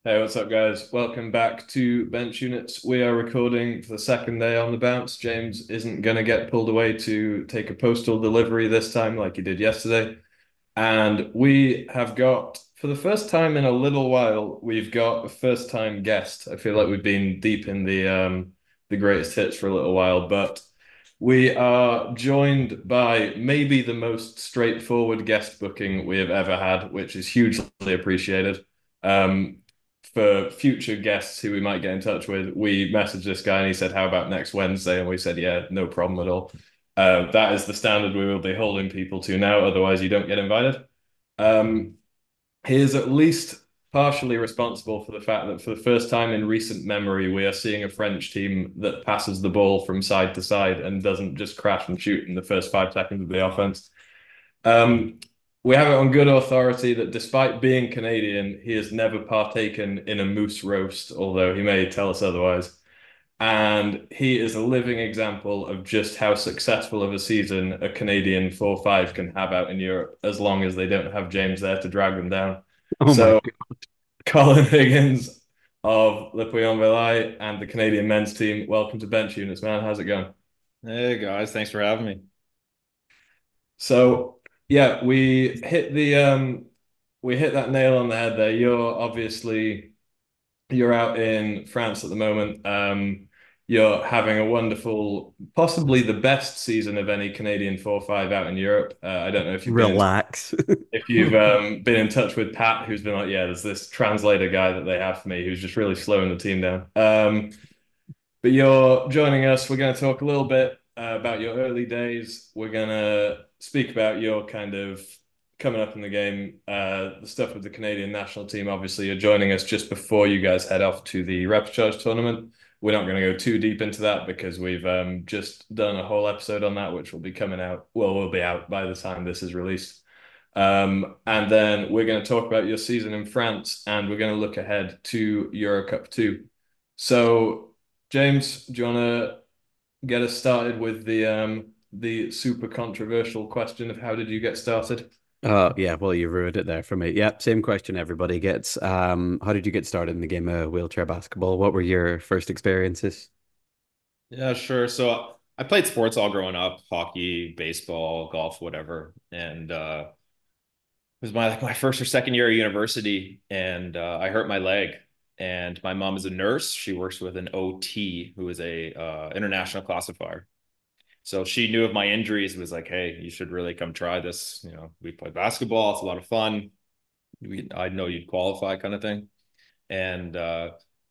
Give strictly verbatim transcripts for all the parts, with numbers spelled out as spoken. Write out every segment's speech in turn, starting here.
Hey, what's up, guys? Welcome back to Bench Units. We are recording for the second day on the bounce. James isn't going to get pulled away to take a postal delivery this time like he did yesterday. And we have got, for the first time in a little while, we've got a first time guest. I feel like we've been deep in the um, the greatest hits for a little while, but we are joined by maybe the most straightforward guest booking we have ever had, which is hugely appreciated. Um, for future guests who we might get in touch with, we messaged this guy and he said, "How about next Wednesday?" And we said, "Yeah, no problem at all." Uh, that is the standard we will be holding people to now. Otherwise, you don't get invited. Um, he is at least partially responsible for the fact that for the first time in recent memory, we are seeing a French team that passes the ball from side to side and doesn't just crash and shoot in the first five seconds of the offense. Um, we have it on good authority that despite being Canadian, he has never partaken in a moose roast, although he may tell us otherwise. And he is a living example of just how successful of a season a Canadian four five can have out in Europe, as long as they don't have James there to drag them down. Oh my So, God. Colin Higgins of Le Puy-en-Velay and the Canadian men's team, welcome to Bench Units, man. How's it going? Hey guys, thanks for having me. So, yeah, we hit the um we hit that nail on the head there. You're obviously you're out in France at the moment. Um, you're having a wonderful, possibly the best season of any Canadian four five out in Europe. Uh, I don't know if you've been in, Relax. if you've um, been in touch with Pat, who's been like, yeah, there's this translator guy that they have for me who's just really slowing the team down. Um, but you're joining us. We're going to talk a little bit uh, about your early days. We're going to speak about your kind of coming up in the game, uh, the stuff with the Canadian national team. Obviously, you're joining us just before you guys head off to the Repechage tournament. We're not going to go too deep into that because we've um, just done a whole episode on that, which will be coming out. Well, will be out by the time this is released. Um, and then we're going to talk about your season in France, and we're going to look ahead to Euro Cup two. So, James, do you want to get us started with the um the super controversial question of how did you get started? Oh yeah, well you ruined it there for me. Yeah, same question everybody gets. Um, how did you get started in the game of wheelchair basketball? What were your first experiences? Yeah, sure. So I played sports all growing up, hockey, baseball, golf, whatever. And uh it was my like my first or second year of university and uh, I hurt my leg. And my mom is a nurse. She works with an O T who is a uh, international classifier. So she knew of my injuries, was like, "Hey, you should really come try this. You know, we play basketball. It's a lot of fun. We, I know you'd qualify," kind of thing. And uh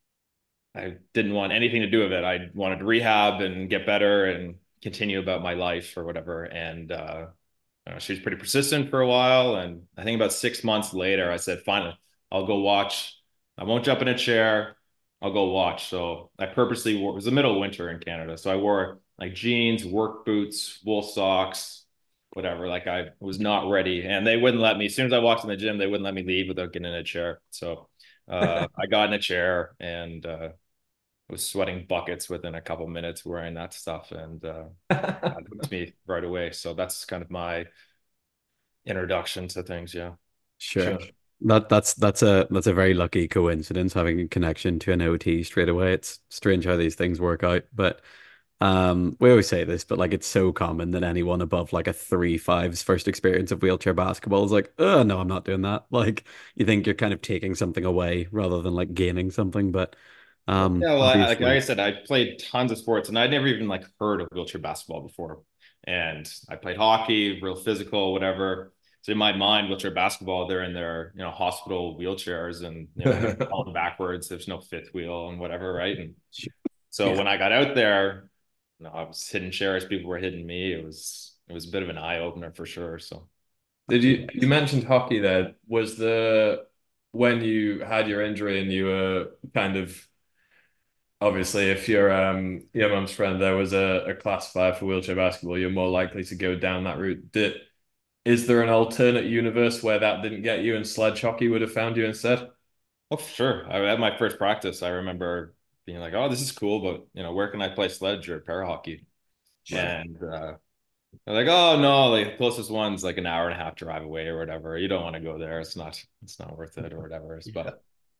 I didn't want anything to do with it. I wanted to rehab and get better and continue about my life or whatever. And uh, uh, she was pretty persistent for a while. And I think about six months later, I said, "Finally, I'll go watch. I won't jump in a chair. I'll go watch." So I purposely wore, it was the middle of winter in Canada. So I wore like jeans, work boots, wool socks, whatever. Like I was not ready. And they wouldn't let me, as soon as I walked in the gym, they wouldn't let me leave without getting in a chair. So uh, I got in a chair and uh, was sweating buckets within a couple minutes wearing that stuff, and uh, that hooked me right away. So that's kind of my introduction to things. Yeah. Sure. Sure. That that's that's a that's a very lucky coincidence having a connection to an O T straight away. It's strange how these things work out, but um we always say this, but like it's so common that anyone above like a three five's first experience of wheelchair basketball is like, oh no, I'm not doing that. Like you think you're kind of taking something away rather than like gaining something, but um Yeah, well, I, like, like I obviously said, I played tons of sports, and I'd never even like heard of wheelchair basketball before. And I played hockey, real physical, whatever. So in my mind, wheelchair basketball, they're in their you know hospital wheelchairs, and you know they're falling backwards. There's no fifth wheel and whatever, right? And so yeah. when I got out there, you know, I was hitting chairs, people were hitting me. It was it was a bit of an eye opener for sure. So. Did you you mentioned hockey there? Was the when you had your injury and you were kind of obviously if you're um your mum's friend, there was a, a classifier for wheelchair basketball, you're more likely to go down that route. Did is there an alternate universe where that didn't get you and sledge hockey would have found you instead? Oh, for sure. I had my first practice. I remember being like, "Oh, this is cool, but you know, where can I play sledge or para hockey?" Right. And uh, they're like, "Oh no, like the closest one's like an hour and a half drive away or whatever. You don't want to go there. It's not, it's not worth it or whatever." Yeah. But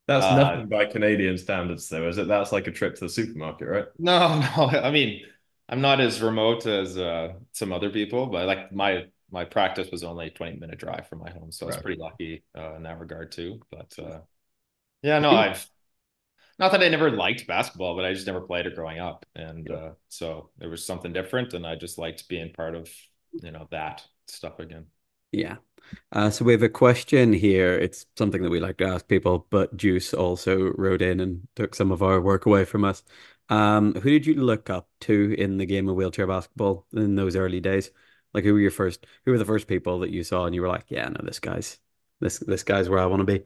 That's Uh, nothing by Canadian standards, though, is it? That's like a trip to the supermarket, right? no, no. I mean, I'm not as remote as uh, some other people, but like my my practice was only a twenty minute drive from my home, so I was Right. pretty lucky uh, in that regard too. But uh, yeah, no, I've not that I never liked basketball, but I just never played it growing up, and uh, so there was something different, and I just liked being part of you know that stuff again. Yeah. Uh, so we have a question here. It's something that we like to ask people, but Juice also wrote in and took some of our work away from us. Um, who did you look up to in the game of wheelchair basketball in those early days? Like, who were your first, who were the first people that you saw and you were like, yeah, no, this guy's, this, this guy's where I want to be.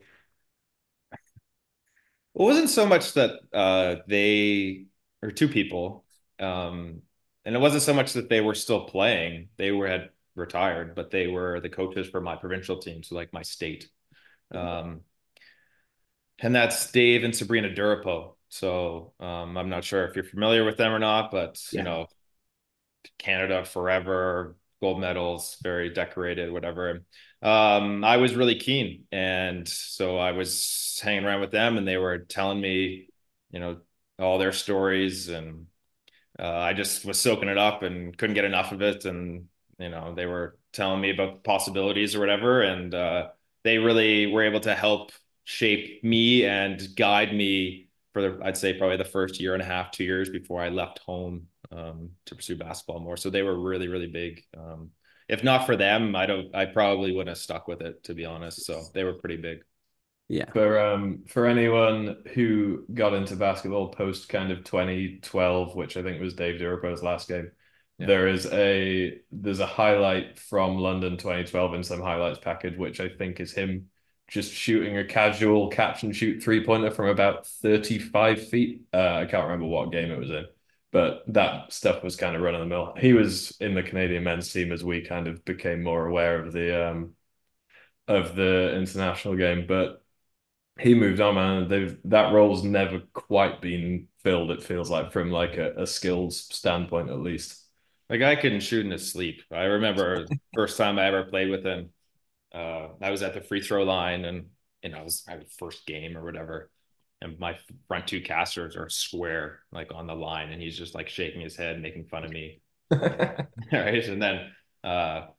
It wasn't so much that uh, they or two people, um, and it wasn't so much that they were still playing. They were had retired, but they were the coaches for my provincial team, so like my state. Um, and that's Dave and Sabrina Durapo. So um, I'm not sure if you're familiar with them or not, but you Yeah. know, Canada forever, gold medals, very decorated, whatever. Um, I was really keen, and so I was hanging around with them, and they were telling me, you know, all their stories, and uh, I just was soaking it up and couldn't get enough of it. And you know, they were telling me about possibilities or whatever, and uh, they really were able to help shape me and guide me for the, I'd say probably the first year and a half, two years before I left home um, to pursue basketball more. So they were really, really big. Um, if not for them, I don't, I probably wouldn't have stuck with it, to be honest. So they were pretty big. Yeah. For um for anyone who got into basketball post kind of twenty twelve, which I think was Dave Durapo's last game, Yeah. there is a there's a highlight from London twenty twelve in some highlights package, which I think is him just shooting a casual catch and shoot three pointer from about thirty-five feet. Uh, I can't remember what game it was in, but that stuff was kind of run of the mill. He was in the Canadian men's team as we kind of became more aware of the um of the international game, but he moved on, man. They've that role's never quite been filled, it feels like, from like a, a skills standpoint at least. The guy couldn't shoot in his sleep. I remember first time I ever played with him. Uh, I was at the free throw line, and you know, it was my first game or whatever. And my front two casters are square, like on the line, and he's just like shaking his head, making fun of me. Right. And then uh,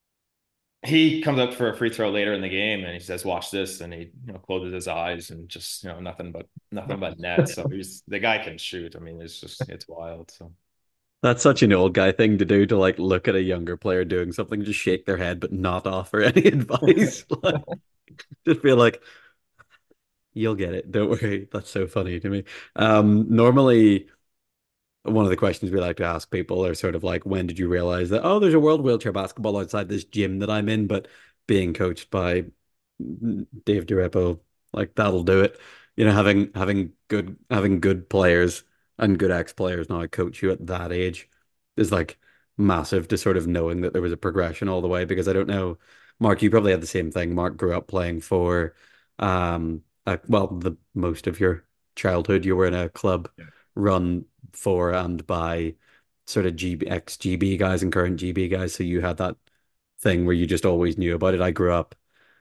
he comes up for a free throw later in the game, and he says, "Watch this," and he you know closes his eyes and just you know nothing but nothing but net. So he's the guy can shoot. I mean, it's just it's wild. So That's such an old guy thing to do to like look at a younger player doing something, just shake their head, but not offer any advice. Like, just feel like, you'll get it. Don't worry. That's so funny to me. Um, normally, one of the questions we like to ask people are sort of like, when did you realize that, oh, there's a world wheelchair basketball outside this gym that I'm in, but being coached by Dave Durepo, like that'll do it. You know, having having good having good players and good ex-players now coach you at that age is like massive to sort of knowing that there was a progression all the way because I don't know, Mark, you probably had the same thing. Mark grew up playing for um uh, well, the most of your childhood you were in a club Yeah. run for and by sort of G B, ex-G B guys and current G B guys. So you had that thing where you just always knew about it. I grew up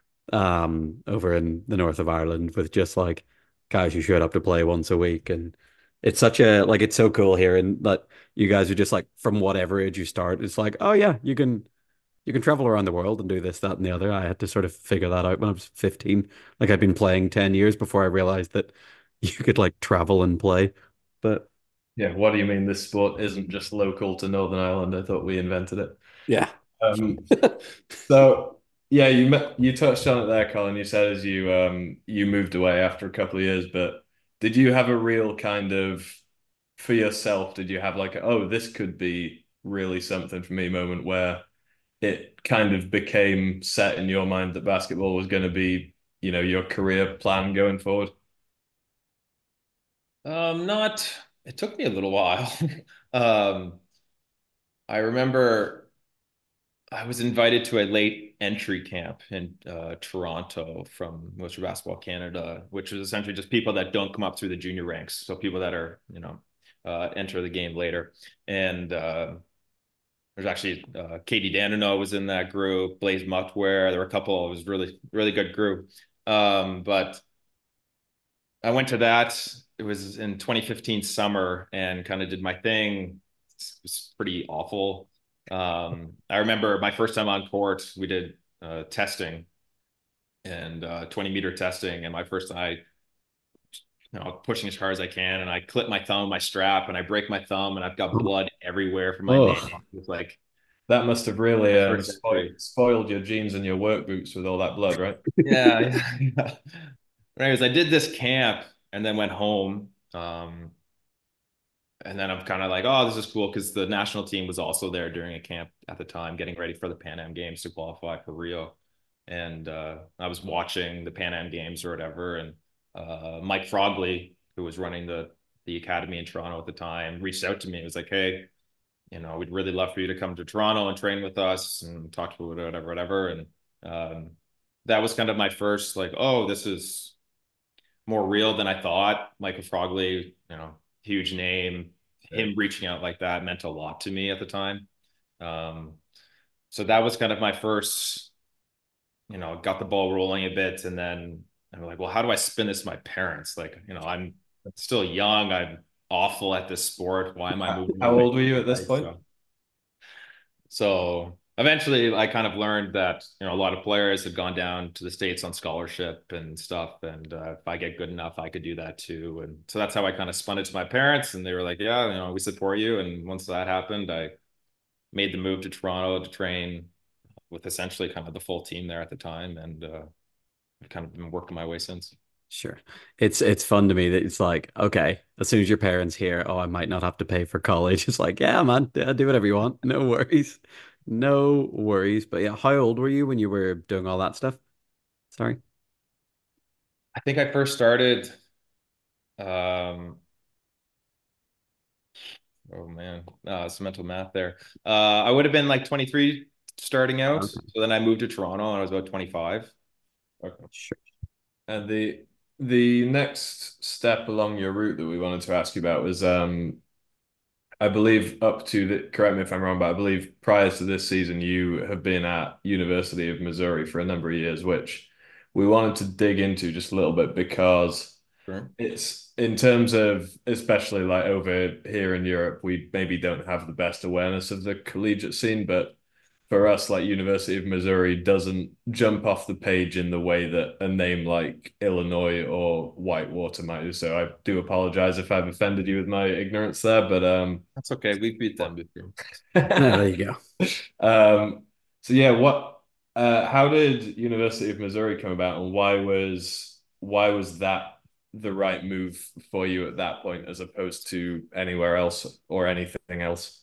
um over in the north of Ireland with just like guys who showed up to play once a week. And it's such a like it's so cool here and that you guys are just like from whatever age you start, it's like, oh yeah, you can you can travel around the world and do this, that, and the other. I had to sort of figure that out when I was fifteen. Like I'd been playing ten years before I realized that you could like travel and play. But Yeah, what do you mean this sport isn't just local to Northern Ireland? I thought we invented it. yeah. Um, so yeah, you met, you touched on it there, Colin. You said as you um you moved away after a couple of years, but did you have a real kind of for yourself, did you have like, oh, this could be really something for me moment where it kind of became set in your mind that basketball was going to be, you know, your career plan going forward? um, not. It took me a little while. um, I remember I was invited to a late entry camp in uh, Toronto from Western Basketball Canada, which was essentially just people that don't come up through the junior ranks. So people that are, you know, uh, enter the game later. And uh, there's actually uh, Katie Danino was in that group, Blaze Mutware. There were a couple. It was really, really good group. Um, but I went to that. It was in twenty fifteen summer and kind of did my thing. It was pretty awful. Um, I remember my first time on court, we did uh, testing and uh, twenty meter testing. And my first, I, you know, pushing as hard as I can. And I clip my thumb, my strap, and I break my thumb, and I've got blood everywhere from my nail. Oh, It's like That must have really my um, first spoiled, injury. spoiled your jeans and your work boots with all that blood, right? Yeah, yeah, yeah. Anyways, I did this camp and then went home. Um, and then I'm kind of like, oh, this is cool because the national team was also there during a camp at the time, getting ready for the Pan Am Games to qualify for Rio. And uh, I was watching the Pan Am Games or whatever, and uh, Mike Frogley, who was running the the academy in Toronto at the time, reached out to me. It was like, hey, you know, we'd really love for you to come to Toronto and train with us and talk to whatever, whatever. And um, that was kind of my first like, oh, this is more real than I thought. Michael Frogley, you know, huge name. Yeah. Him reaching out like that meant a lot to me at the time. Um, so that was kind of my first, you know, got the ball rolling a bit. And then I'm like, well, how do I spin this to my parents? Like, you know, I'm still young. I'm awful at this sport. Why am I How moving how away old were you at from this life? point? So so eventually I kind of learned that, you know, a lot of players had gone down to the States on scholarship and stuff. And uh, if I get good enough, I could do that too. And so that's how I kind of spun it to my parents. And they were like, yeah, you know, we support you. And once that happened, I made the move to Toronto to train with essentially kind of the full team there at the time. And uh, I've kind of been working my way since. sure. It's it's fun to me that it's like, okay, as soon as your parents hear, oh, I might not have to pay for college, it's like, yeah, man, yeah, do whatever you want. No worries. No worries. But yeah, how old were you when you were doing all that stuff? Sorry. I think I first started, um, oh man, uh, some mental math there. Uh, I would have been like twenty-three starting out. Okay. So then I moved to Toronto and I was about twenty-five. Okay. Sure. And the the next step along your route that we wanted to ask you about was um I believe up to the, correct me if I'm wrong, but I believe prior to this season, you have been at University of Missouri for a number of years, which we wanted to dig into just a little bit because Sure. it's in terms of, especially like over here in Europe, we maybe don't have the best awareness of the collegiate scene, but for us, like University of Missouri doesn't jump off the page in the way that a name like Illinois or Whitewater might do. So I do apologize if I've offended you with my ignorance there, but um, That's okay. We beat them before. Yeah, there you go. um, so yeah, what, uh, how did University of Missouri come about, and why was why was that the right move for you at that point as opposed to anywhere else or anything else?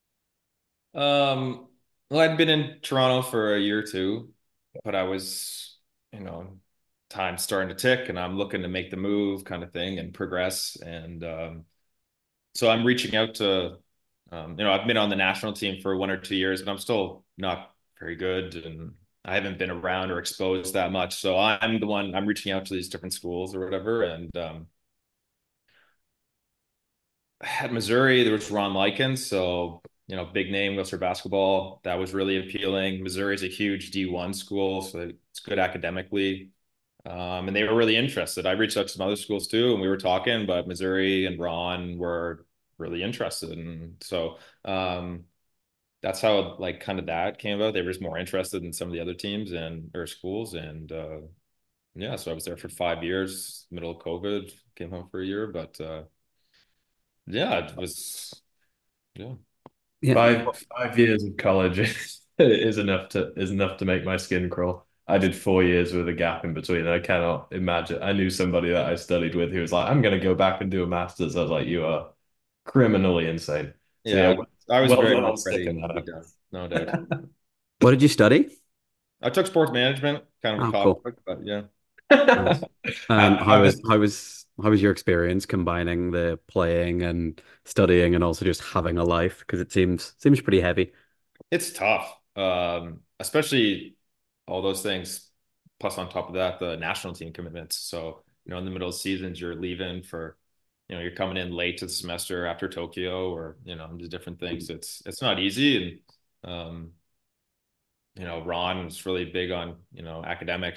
Um, well, I'd been in Toronto for a year or two, but I was, you know, time starting to tick and I'm looking to make the move kind of thing and progress. And um, so I'm reaching out to, um, you know, I've been on the national team for one or two years, but I'm still not very good and I haven't been around or exposed that much. So I'm the one, I'm reaching out to these different schools or whatever. And um, at Missouri, there was Ron Likens, so you know, big name goes for basketball. That was really appealing. Missouri is a huge D one school, so it's good academically. Um, and they were really interested. I reached out to some other schools too, and we were talking, but Missouri and Ron were really interested. And so um, that's how like kind of that came about. They were just more interested in some of the other teams and or schools. And uh, yeah, so I was there for five years, middle of COVID, came home for a year, but uh, yeah, it was yeah. Yeah. Five five years of college is, is enough to is enough to make my skin crawl. I did four years with a gap in between, and I cannot imagine. I knew somebody that I studied with who was like, "I'm going to go back and do a master's." I was like, "You are criminally insane." So yeah, Yeah, well, I was well very done much on ready sticking to that be up. done. No doubt. What did you study? I took sports management, kind of a Oh, cool. conflict, but yeah. Nice. And How, how how was did how was how was your experience combining the playing and studying and also just having a life? Because it seems seems pretty heavy. It's tough, um, especially all those things. Plus, on top of that, the national team commitments. So, you know, in the middle of seasons, you're leaving for, you know, you're coming in late to the semester after Tokyo, or you know, just different things. It's it's not easy, and um, you know, Ron was really big on you know academics, so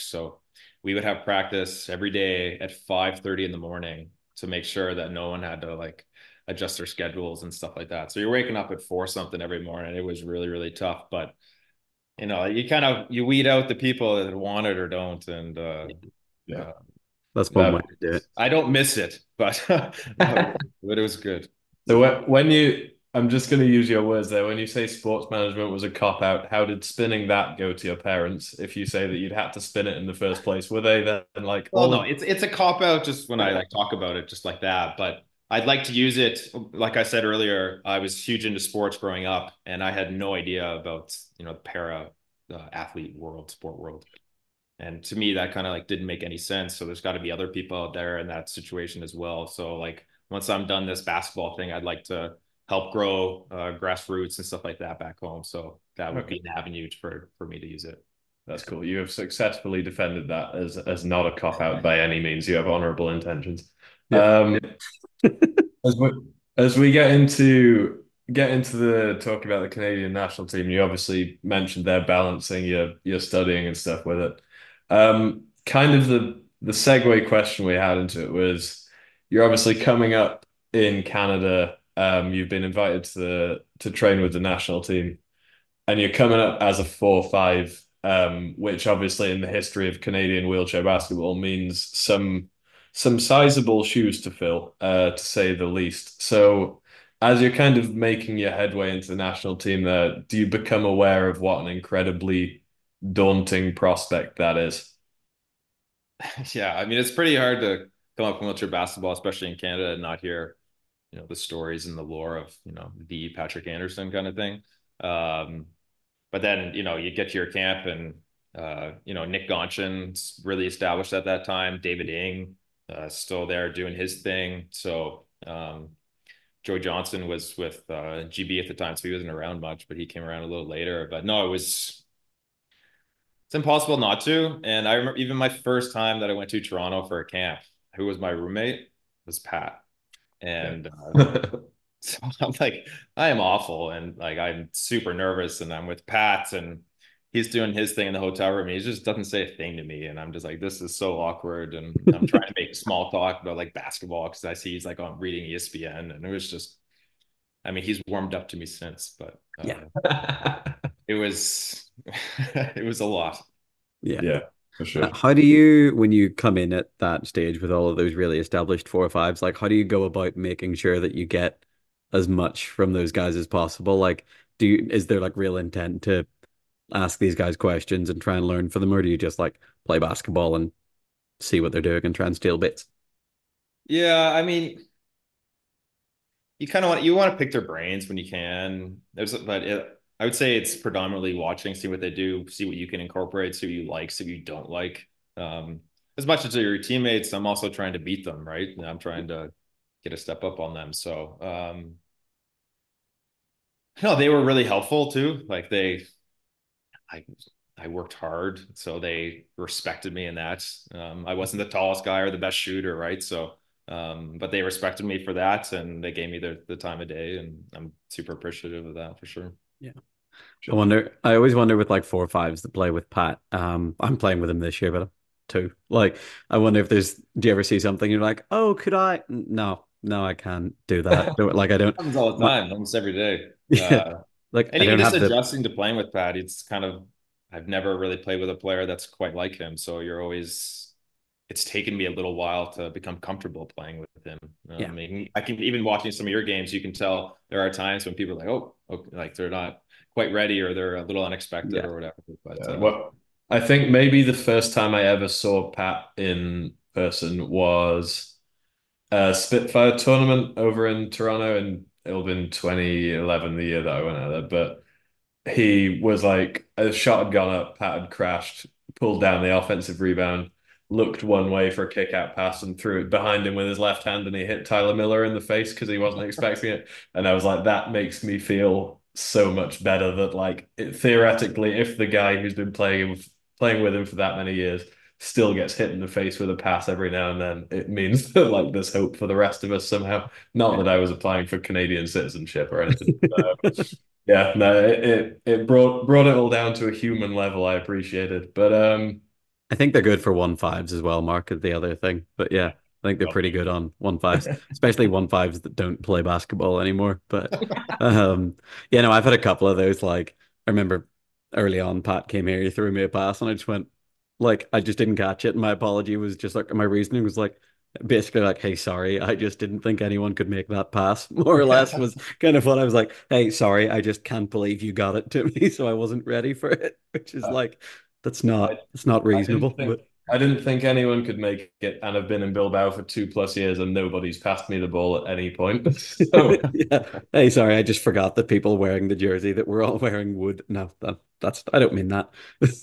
we would have practice every day at five thirty in the morning to make sure that no one had to like adjust their schedules and stuff like that. So you're waking up at four something every morning. It was really, really tough. But you know, you kind of you weed out the people that want it or don't. And uh, Yeah. uh That's one No. way to do it. I don't miss it, but but it was good. So when when you, I'm just going to use your words there. When you say sports management was a cop out, how did spinning that go to your parents? If you say that you'd had to spin it in the first place, were they then like Well, all no, of it's it's a cop out just when I like talk about it just like that. But I'd like to use it. Like I said earlier, I was huge into sports growing up, and I had no idea about, you know, the para uh, athlete world, sport world. And to me, that kind of like didn't make any sense. So there's got to be other people out there in that situation as well. So like once I'm done this basketball thing, I'd like to help grow uh, grassroots and stuff like that back home. So that would Okay. be an avenue for for me to use it. That's cool. You have successfully defended that as as not a cop out by any means. You have honorable intentions. Yeah. Um, as we as we get into get into the talk about the Canadian national team, you obviously mentioned they're balancing your your studying and stuff with it. Um, kind of the the segue question we had into it was you're obviously coming up in Canada. Um, you've been invited to the to train with the national team and you're coming up as a four five, um, which obviously in the history of Canadian wheelchair basketball means some some sizable shoes to fill, uh, to say the least. So, as you're kind of making your headway into the national team there, do you become aware of what an incredibly daunting prospect that is? Yeah, I mean it's pretty hard to come up with wheelchair basketball, especially in Canada, and not hear, you know, the stories and the lore of, you know, the Patrick Anderson kind of thing. Um, but then, you know, you get to your camp and uh, you know, Nick Gonchin's really established at that time. David Ing uh, still there doing his thing. So um, Joe Johnson was with uh, G B at the time, so he wasn't around much, but he came around a little later. But no, it was it's impossible not to. And I remember even my first time that I went to Toronto for a camp, who was my roommate was Pat. And uh, Yeah. so I'm like, I am awful. And like, I'm super nervous and I'm with Pat and he's doing his thing in the hotel room. And he just doesn't say a thing to me. And I'm just like, this is so awkward. And I'm trying to make small talk about like basketball because I see he's like on reading E S P N. And it was just, I mean, he's warmed up to me since, but Yeah. uh, it was, it was a lot. Yeah. Yeah, for Uh, sure. How do you, when you come in at that stage with all of those really established four or fives, like how do you go about making sure that you get as much from those guys as possible? Like, do you, is there like real intent to ask these guys questions and try and learn for them, or do you just like play basketball and see what they're doing and try and steal bits? Yeah, I mean, you kind of want you want to pick their brains when you can. There's, but it, I would say it's predominantly watching, see what they do, see what you can incorporate, see what you like, see what you don't like. Um, as much as they're your teammates, I'm also trying to beat them, right? And I'm trying to get a step up on them. So, um, no, they were really helpful too. Like they, I, I worked hard, so they respected me in that. Um, I wasn't the tallest guy or the best shooter, right? So, um, but they respected me for that, and they gave me the the time of day, and I'm super appreciative of that for sure. Yeah. I Sure. wonder, I always wonder with like four or fives that play with Pat. Um, I'm playing with him this year, but two. Like, I wonder if there's, do you ever see something you're like, oh, could I? N- No, no, I can't do that. Don't, like, I don't, Happens all the my, time, almost every day. yeah, Uh, like, and I even don't just have the, adjusting to playing with Pat, it's kind of I've never really played with a player that's quite like him. So you're always it's taken me a little while to become comfortable playing with him. Um, I yeah, mean, I can even watching some of your games, you can tell there are times when people are like, oh, okay, like they're not quite ready or they're a little unexpected yeah, or whatever. But Yeah, uh, well, I think maybe the first time I ever saw Pat in person was a Spitfire tournament over in Toronto, and it'll been twenty eleven, the year that I went out there. But he was like, a shot had gone up, Pat had crashed, pulled down the offensive rebound, looked one way for a kick out pass and threw it behind him with his left hand and he hit Tyler Miller in the face because he wasn't expecting it. And I was like, that makes me feel so much better that like it, theoretically, if the guy who's been playing him, playing with him for that many years still gets hit in the face with a pass every now and then, it means that like there's hope for the rest of us somehow. Not that I was applying for Canadian citizenship or anything. Yeah, no, it, it it brought brought it all down to a human level. I appreciate it, but um, I think they're good for one fives as well, Mark, is the other thing. But yeah, I think they're pretty good on one fives, especially one fives that don't play basketball anymore. But um yeah, no, I've had a couple of those. Like I remember early on, Pat came here, he threw me a pass and I just went like I just didn't catch it. And my apology was just like my reasoning was like basically like, hey, sorry, I just didn't think anyone could make that pass, more or less was kind of what I was like, hey, sorry, I just can't believe you got it to me, so I wasn't ready for it, which is Uh, like that's I, not that's not I didn't reasonable. think But I didn't think anyone could make it, and I've been in Bilbao for two plus years, and nobody's passed me the ball at any point. So, yeah. Hey, sorry, I just forgot that people wearing the jersey that we're all wearing would. No, that, that's I don't mean that.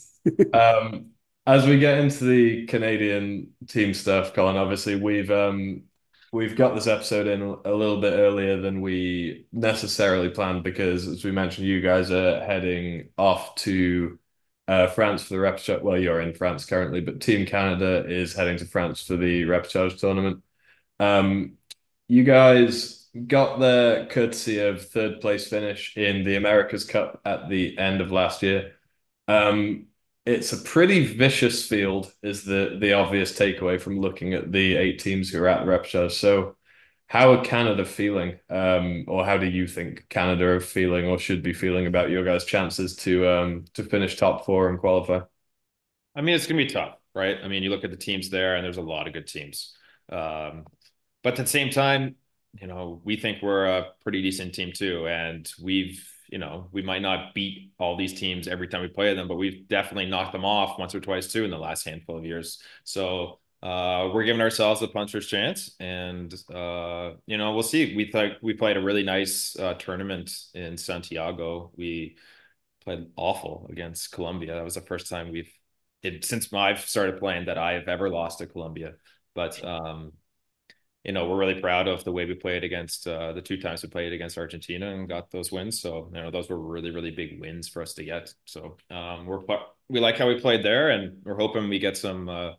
um, as we get into the Canadian team stuff, Colin, obviously we've um we've got this episode in a little bit earlier than we necessarily planned because, as we mentioned, you guys are heading off to uh, France for the repechage. Well, you're in France currently, but Team Canada is heading to France for the repechage tournament. Um, you guys got the courtesy of third place finish in the America's Cup at the end of last year. Um, it's a pretty vicious field, is the the obvious takeaway from looking at the eight teams who are at the repechage. So, how are Canada feeling, um, or how do you think Canada are feeling, or should be feeling about your guys' chances to um to finish top four and qualify? I mean, it's gonna be tough, right? I mean, you look at the teams there, and there's a lot of good teams. Um, but at the same time, you know, we think we're a pretty decent team too, and we've, you know, we might not beat all these teams every time we play them, but we've definitely knocked them off once or twice too in the last handful of years. So uh, we're giving ourselves a puncher's chance, and uh, you know, we'll see. We thought we played a really nice uh, tournament in Santiago. We played awful against Colombia. That was the first time we've it since I've started playing that I have ever lost to Colombia. But um, you know, we're really proud of the way we played against uh, the two times we played against Argentina and got those wins. So, you know, those were really, really big wins for us to get. So, um, we're we like how we played there, and we're hoping we get some uh,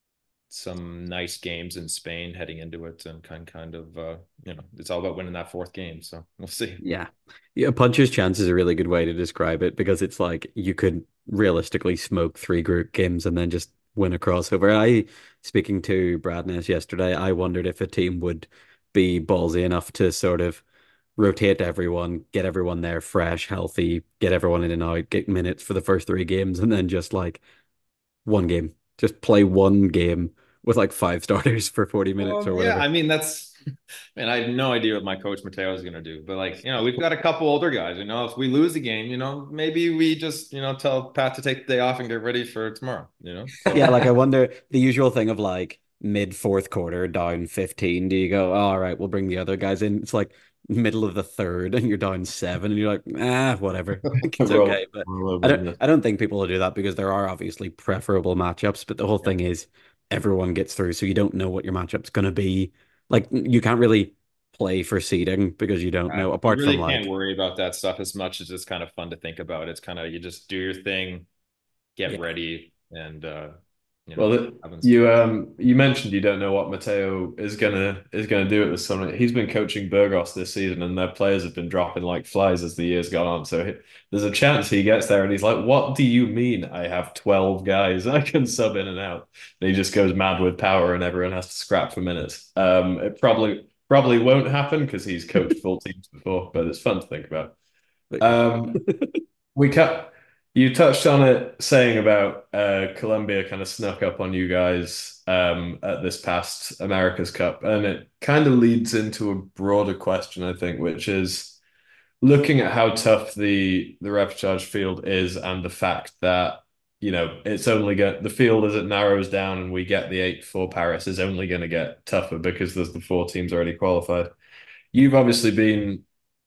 some nice games in Spain heading into it, and kind kind of uh, you know, it's all about winning that fourth game. So we'll see. Yeah. Yeah, puncher's chance is a really good way to describe it because it's like you could realistically smoke three group games and then just win a crossover. I, speaking to Brad Ness yesterday, I wondered if a team would be ballsy enough to sort of rotate everyone, get everyone there fresh, healthy, get everyone in and out, get minutes for the first three games, and then just like one game, just play one game with like five starters for forty minutes Well, or yeah, whatever. I mean that's, man, I have no idea what my coach Mateo is gonna do, but like, you know, we've got a couple older guys. You know, if we lose a game, you know, maybe we just, you know, tell Pat to take the day off and get ready for tomorrow. You know, so Yeah, like I wonder the usual thing of like mid fourth quarter down fifteen. Do you go, oh, all right, we'll bring the other guys in? It's like middle of the third and you're down seven and you're like, ah, whatever. Like it's Roll, okay. But roll I over don't in this. I don't think people will do that because there are obviously preferable matchups, but the whole thing is everyone gets through, so you don't know what your matchup's gonna be. Like you can't really play for seeding because you don't uh, know, you apart from really can't like worry about that stuff as much as it's kind of fun to think about. It's kind of you just do your thing, get yeah. ready, and uh, you know, Well, see what the, happens. you um you mentioned you don't know what Mateo is gonna is gonna do at this summit. He's been coaching Burgos this season, and their players have been dropping like flies as the year's gone on. So he, there's a chance he gets there, and he's like, "What do you mean? I have twelve guys I can sub in and out?" And he just goes mad with power, and everyone has to scrap for minutes. Um, it probably probably won't happen because he's coached full teams before, but it's fun to think about. But yeah. Um, we cut. You touched on it, saying about uh, Colombia kind of snuck up on you guys um, at this past America's Cup, and it kind of leads into a broader question, I think, which is looking at how tough the the repechage field is, and the fact that you know it's only get the field as it narrows down, and we get the eight for Paris is only going to get tougher because there's the four teams already qualified. You've obviously been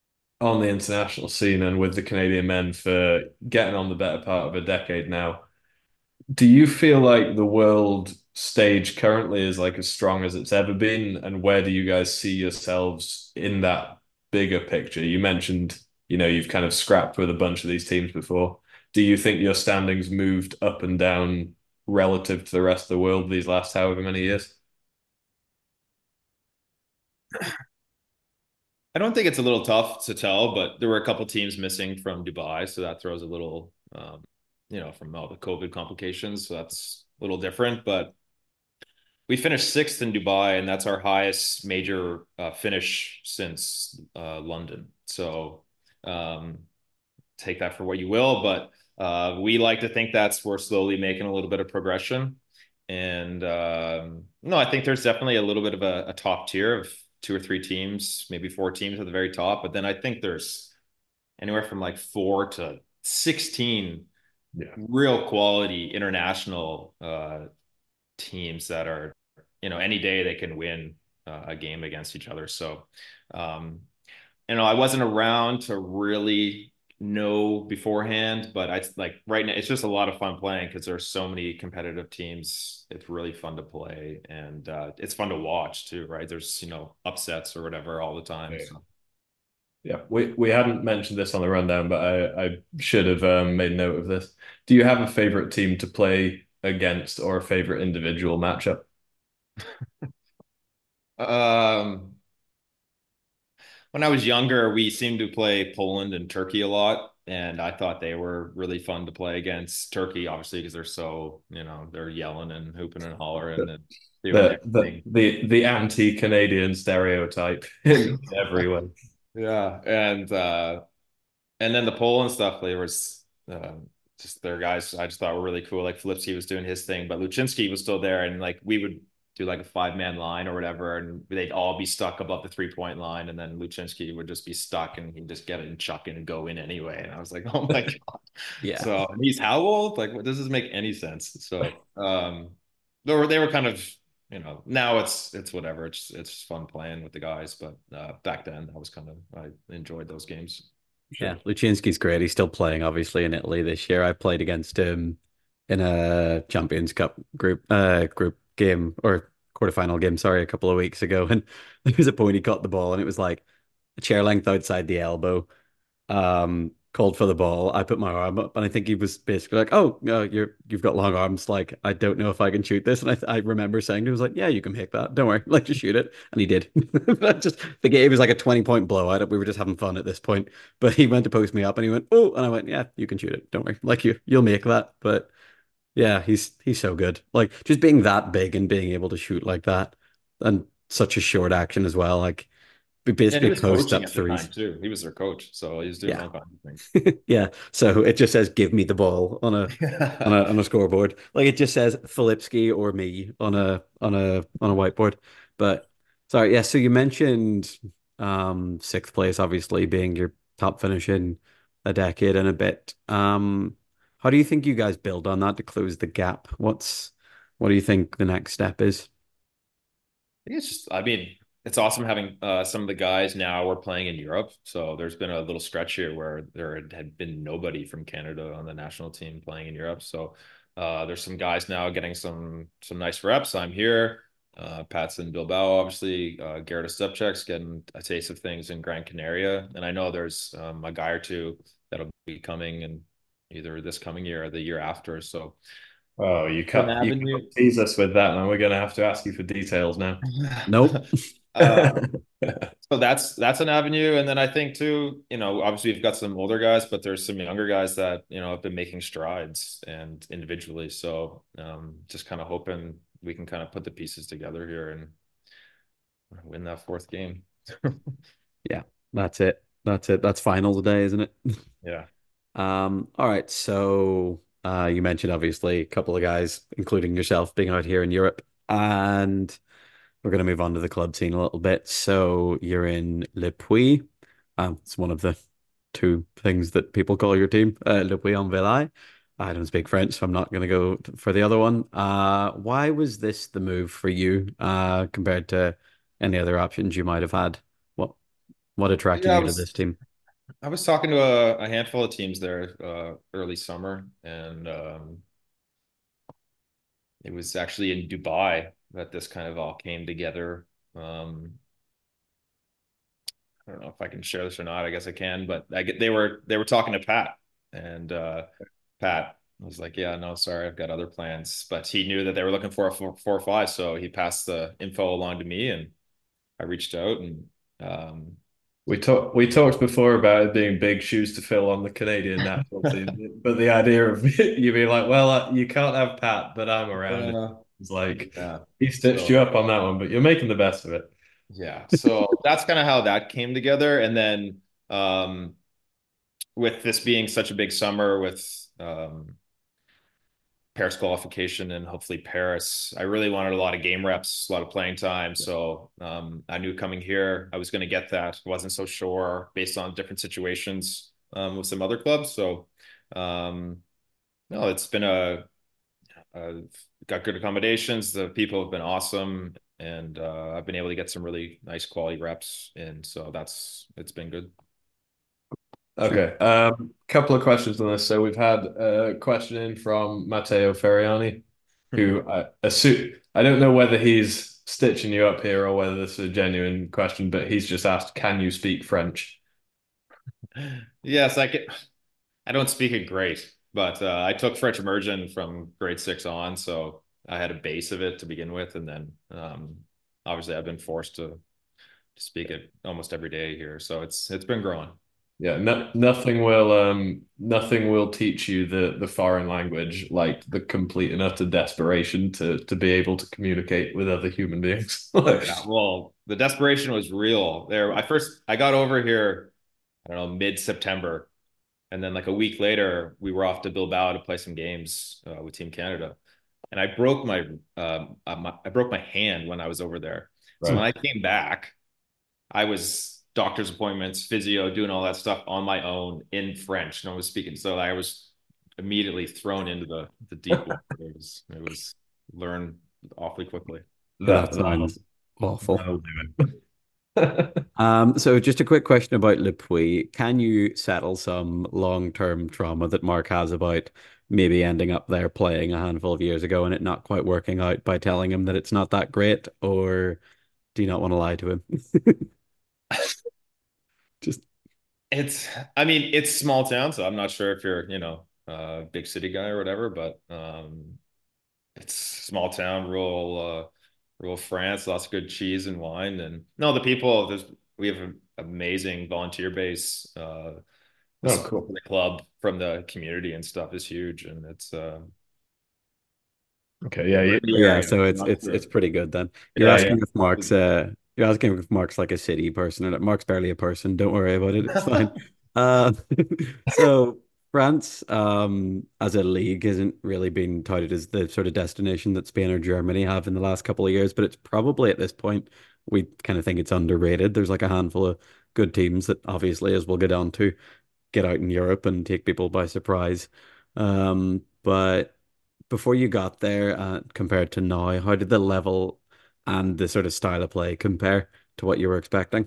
on the international scene and with the Canadian men for getting on the better part of a decade now. Do you feel like the world stage currently is like as strong as it's ever been? And where do you guys see yourselves in that bigger picture? You mentioned, you know, you've kind of scrapped with a bunch of these teams before. Do you think your standings moved up and down relative to the rest of the world these last however many years? I don't think it's a little tough to tell, but there were a couple teams missing from Dubai, so that throws a little, um, you know, from all the COVID complications. So that's little different, but we finished sixth in Dubai, and that's our highest major uh, finish since uh, London. So um, take that for what you will, but uh, we like to think that's we're slowly making a little bit of progression. And um, no, I think there's definitely a little bit of a, a top tier of two or three teams, maybe four teams at the very top. But then I think there's anywhere from like four to sixteen Yeah. real quality international uh, teams that are, you know, any day they can win uh, a game against each other. So, um, you know, I wasn't around to really know beforehand, but I like right now it's just a lot of fun playing because there's so many competitive teams. It's really fun to play and uh, it's fun to watch too, right? There's, you know, upsets or whatever all the time. Yeah. So. Yeah, we we hadn't mentioned this on the rundown, but I I should have um, made note of this. Do you have a favorite team to play against or a favorite individual matchup? Um, when I was younger, we seemed to play Poland and Turkey a lot, and I thought they were really fun to play against. Turkey, obviously, because they're so, you know, they're yelling and hooping and hollering and doing The the everything. the the anti-Canadian stereotype in every way. Yeah, and uh and then the Poland stuff, they was um just their guys I just thought were really cool. Like Filipski was doing his thing, but Luczynski was still there, and like we would do like a five man line or whatever, and they'd all be stuck above the three point line, and then Luczynski would just be stuck, and he'd just get it and chuck it and go in anyway. And I was like, oh my god! Yeah. So and he's how old? Like, what does this make any sense? So um, they were they were kind of, you know, now it's it's whatever. It's it's fun playing with the guys, but uh, back then I was kind of I enjoyed those games. Yeah, Sure. Lucinski's great. He's still playing, obviously, in Italy this year. I played against him in a Champions Cup group uh group game or quarterfinal game, sorry, a couple of weeks ago. And there was a point he caught the ball and it was like a chair length outside the elbow. Um, called for the ball. I put my arm up, and I think he was basically like, "Oh, uh, you're you've got long arms. Like, I don't know if I can shoot this." And I I remember saying to him, "Was like, yeah, you can make that. Don't worry, like just shoot it." And he did. Just the game was like a twenty point blowout. We were just having fun at this point. But he went to post me up, and he went, "Oh," and I went, "Yeah, you can shoot it. Don't worry. Like you you'll make that." But yeah, he's he's so good. Like just being that big and being able to shoot like that, and such a short action as well. Like we And he basically was post coaching up at the time threes. too. He was their coach, so he was doing Yeah. all kinds of things. Yeah. So it just says give me the ball on a on a on a scoreboard. Like it just says Filipski or me on a on a on a whiteboard. But sorry, yeah, so you mentioned um sixth place obviously being your top finish in a decade and a bit. Um how do you think you guys build on that to close the gap? What's what do you think the next step is? think it's just, I mean, it's awesome having uh, some of the guys now we're playing in Europe. So there's been a little stretch here where there had been nobody from Canada on the national team playing in Europe. So uh, there's some guys now getting some some nice reps. I'm here. Uh, Pat's in Bilbao, obviously. Uh, Garrett Stepchek's getting a taste of things in Gran Canaria, and I know there's um, a guy or two that'll be coming in either this coming year or the year after. So Oh, you an cut you avenue. can't tease us with that, man. We're gonna have to ask you for details now. Nope. uh, So that's that's an avenue. And then I think too, you know, obviously we've got some older guys, but there's some younger guys that, you know, have been making strides and individually. So um, just kind of hoping we can kind of put the pieces together here and win that fourth game. Yeah, that's it. That's it. That's final today, isn't it? Yeah. Um, all right. So uh, you mentioned obviously a couple of guys, including yourself, being out here in Europe, and we're going to move on to the club scene a little bit. So you're in Le Puy. Um, it's one of the two things that people call your team, uh, Le Puy-en-Velay. I don't speak French, so I'm not going to go t- for the other one. Uh, why was this the move for you, uh, compared to any other options you might have had? What what attracted Yeah, I you to was this team? I was talking to a, a handful of teams there uh, early summer, and um, it was actually in Dubai that this kind of all came together. Um, I don't know if I can share this or not. I guess I can, but I get they were they were talking to Pat, and uh, Pat was like, "Yeah, no, sorry, I've got other plans." But he knew that they were looking for a four, four or five, so he passed the info along to me, and I reached out, and um, We talked we talked before about it being big shoes to fill on the Canadian national team, but the idea of you being like, well, uh, you can't have Pat, but I'm around. Uh, It's like yeah. he stitched So you up on that one, but you're making the best of it. yeah. So that's kind of how that came together. And then um with this being such a big summer with um Paris qualification and hopefully Paris. I really wanted a lot of game reps, a lot of playing time. So um, I knew coming here I was going to get that. Wasn't so sure based on different situations um, with some other clubs. So um, no, it's been a, a got good accommodations. The people have been awesome, and uh, I've been able to get some really nice quality reps, and so that's it's been good. Okay. Um, couple of questions on this. So we've had a question in from Matteo Ferriani, who I assume I don't know whether he's stitching you up here or whether this is a genuine question, but he's just asked, can you speak French? Yes, I can. I don't speak it great, but uh, I took French immersion from grade six on, so I had a base of it to begin with, and then um, obviously I've been forced to, to speak it almost every day here, so it's it's been growing. Yeah, no, nothing will um nothing will teach you the the foreign language like the complete and utter desperation to to be able to communicate with other human beings. Yeah, well, the desperation was real. There, I first I got over here, I don't know, mid-September, and then like a week later, we were off to Bilbao to play some games uh, with Team Canada, and I broke my, um, uh, my I broke my hand when I was over there. So when Right. I came back, I was doctor's appointments, physio, doing all that stuff on my own in French. No one was speaking. So I was immediately thrown into the the deep water. It was it was learn awfully quickly. That That that'll sounds awful. that'll do it. Um, so just a quick question about Le Puy. Can you settle some long-term trauma that Mark has about maybe ending up there playing a handful of years ago and it not quite working out by telling him that it's not that great, or do you not want to lie to him? Just It's I mean, it's small town, so I'm not sure if you're, you know, a big city guy or whatever, but um it's small town, rural uh rural France, lots of good cheese and wine. And no, the people, there's we have an amazing volunteer base. Uh the Oh, support cool. of the club from the community and stuff is huge, and it's uh Okay, yeah, yeah, we're you, in the yeah, area. so I'm it's not it's it's sure. pretty good then. You're Yeah, asking yeah. if Mark's uh you're asking if Mark's like a city person, and Mark's barely a person. Don't worry about it. It's fine. Uh, so France, um, as a league, isn't really being touted as the sort of destination that Spain or Germany have in the last couple of years, but it's probably at this point we kind of think it's underrated. There's like a handful of good teams that obviously, as we'll get on to, get out in Europe and take people by surprise. Um, but before you got there, uh, compared to now, how did the level and the sort of style of play compare to what you were expecting?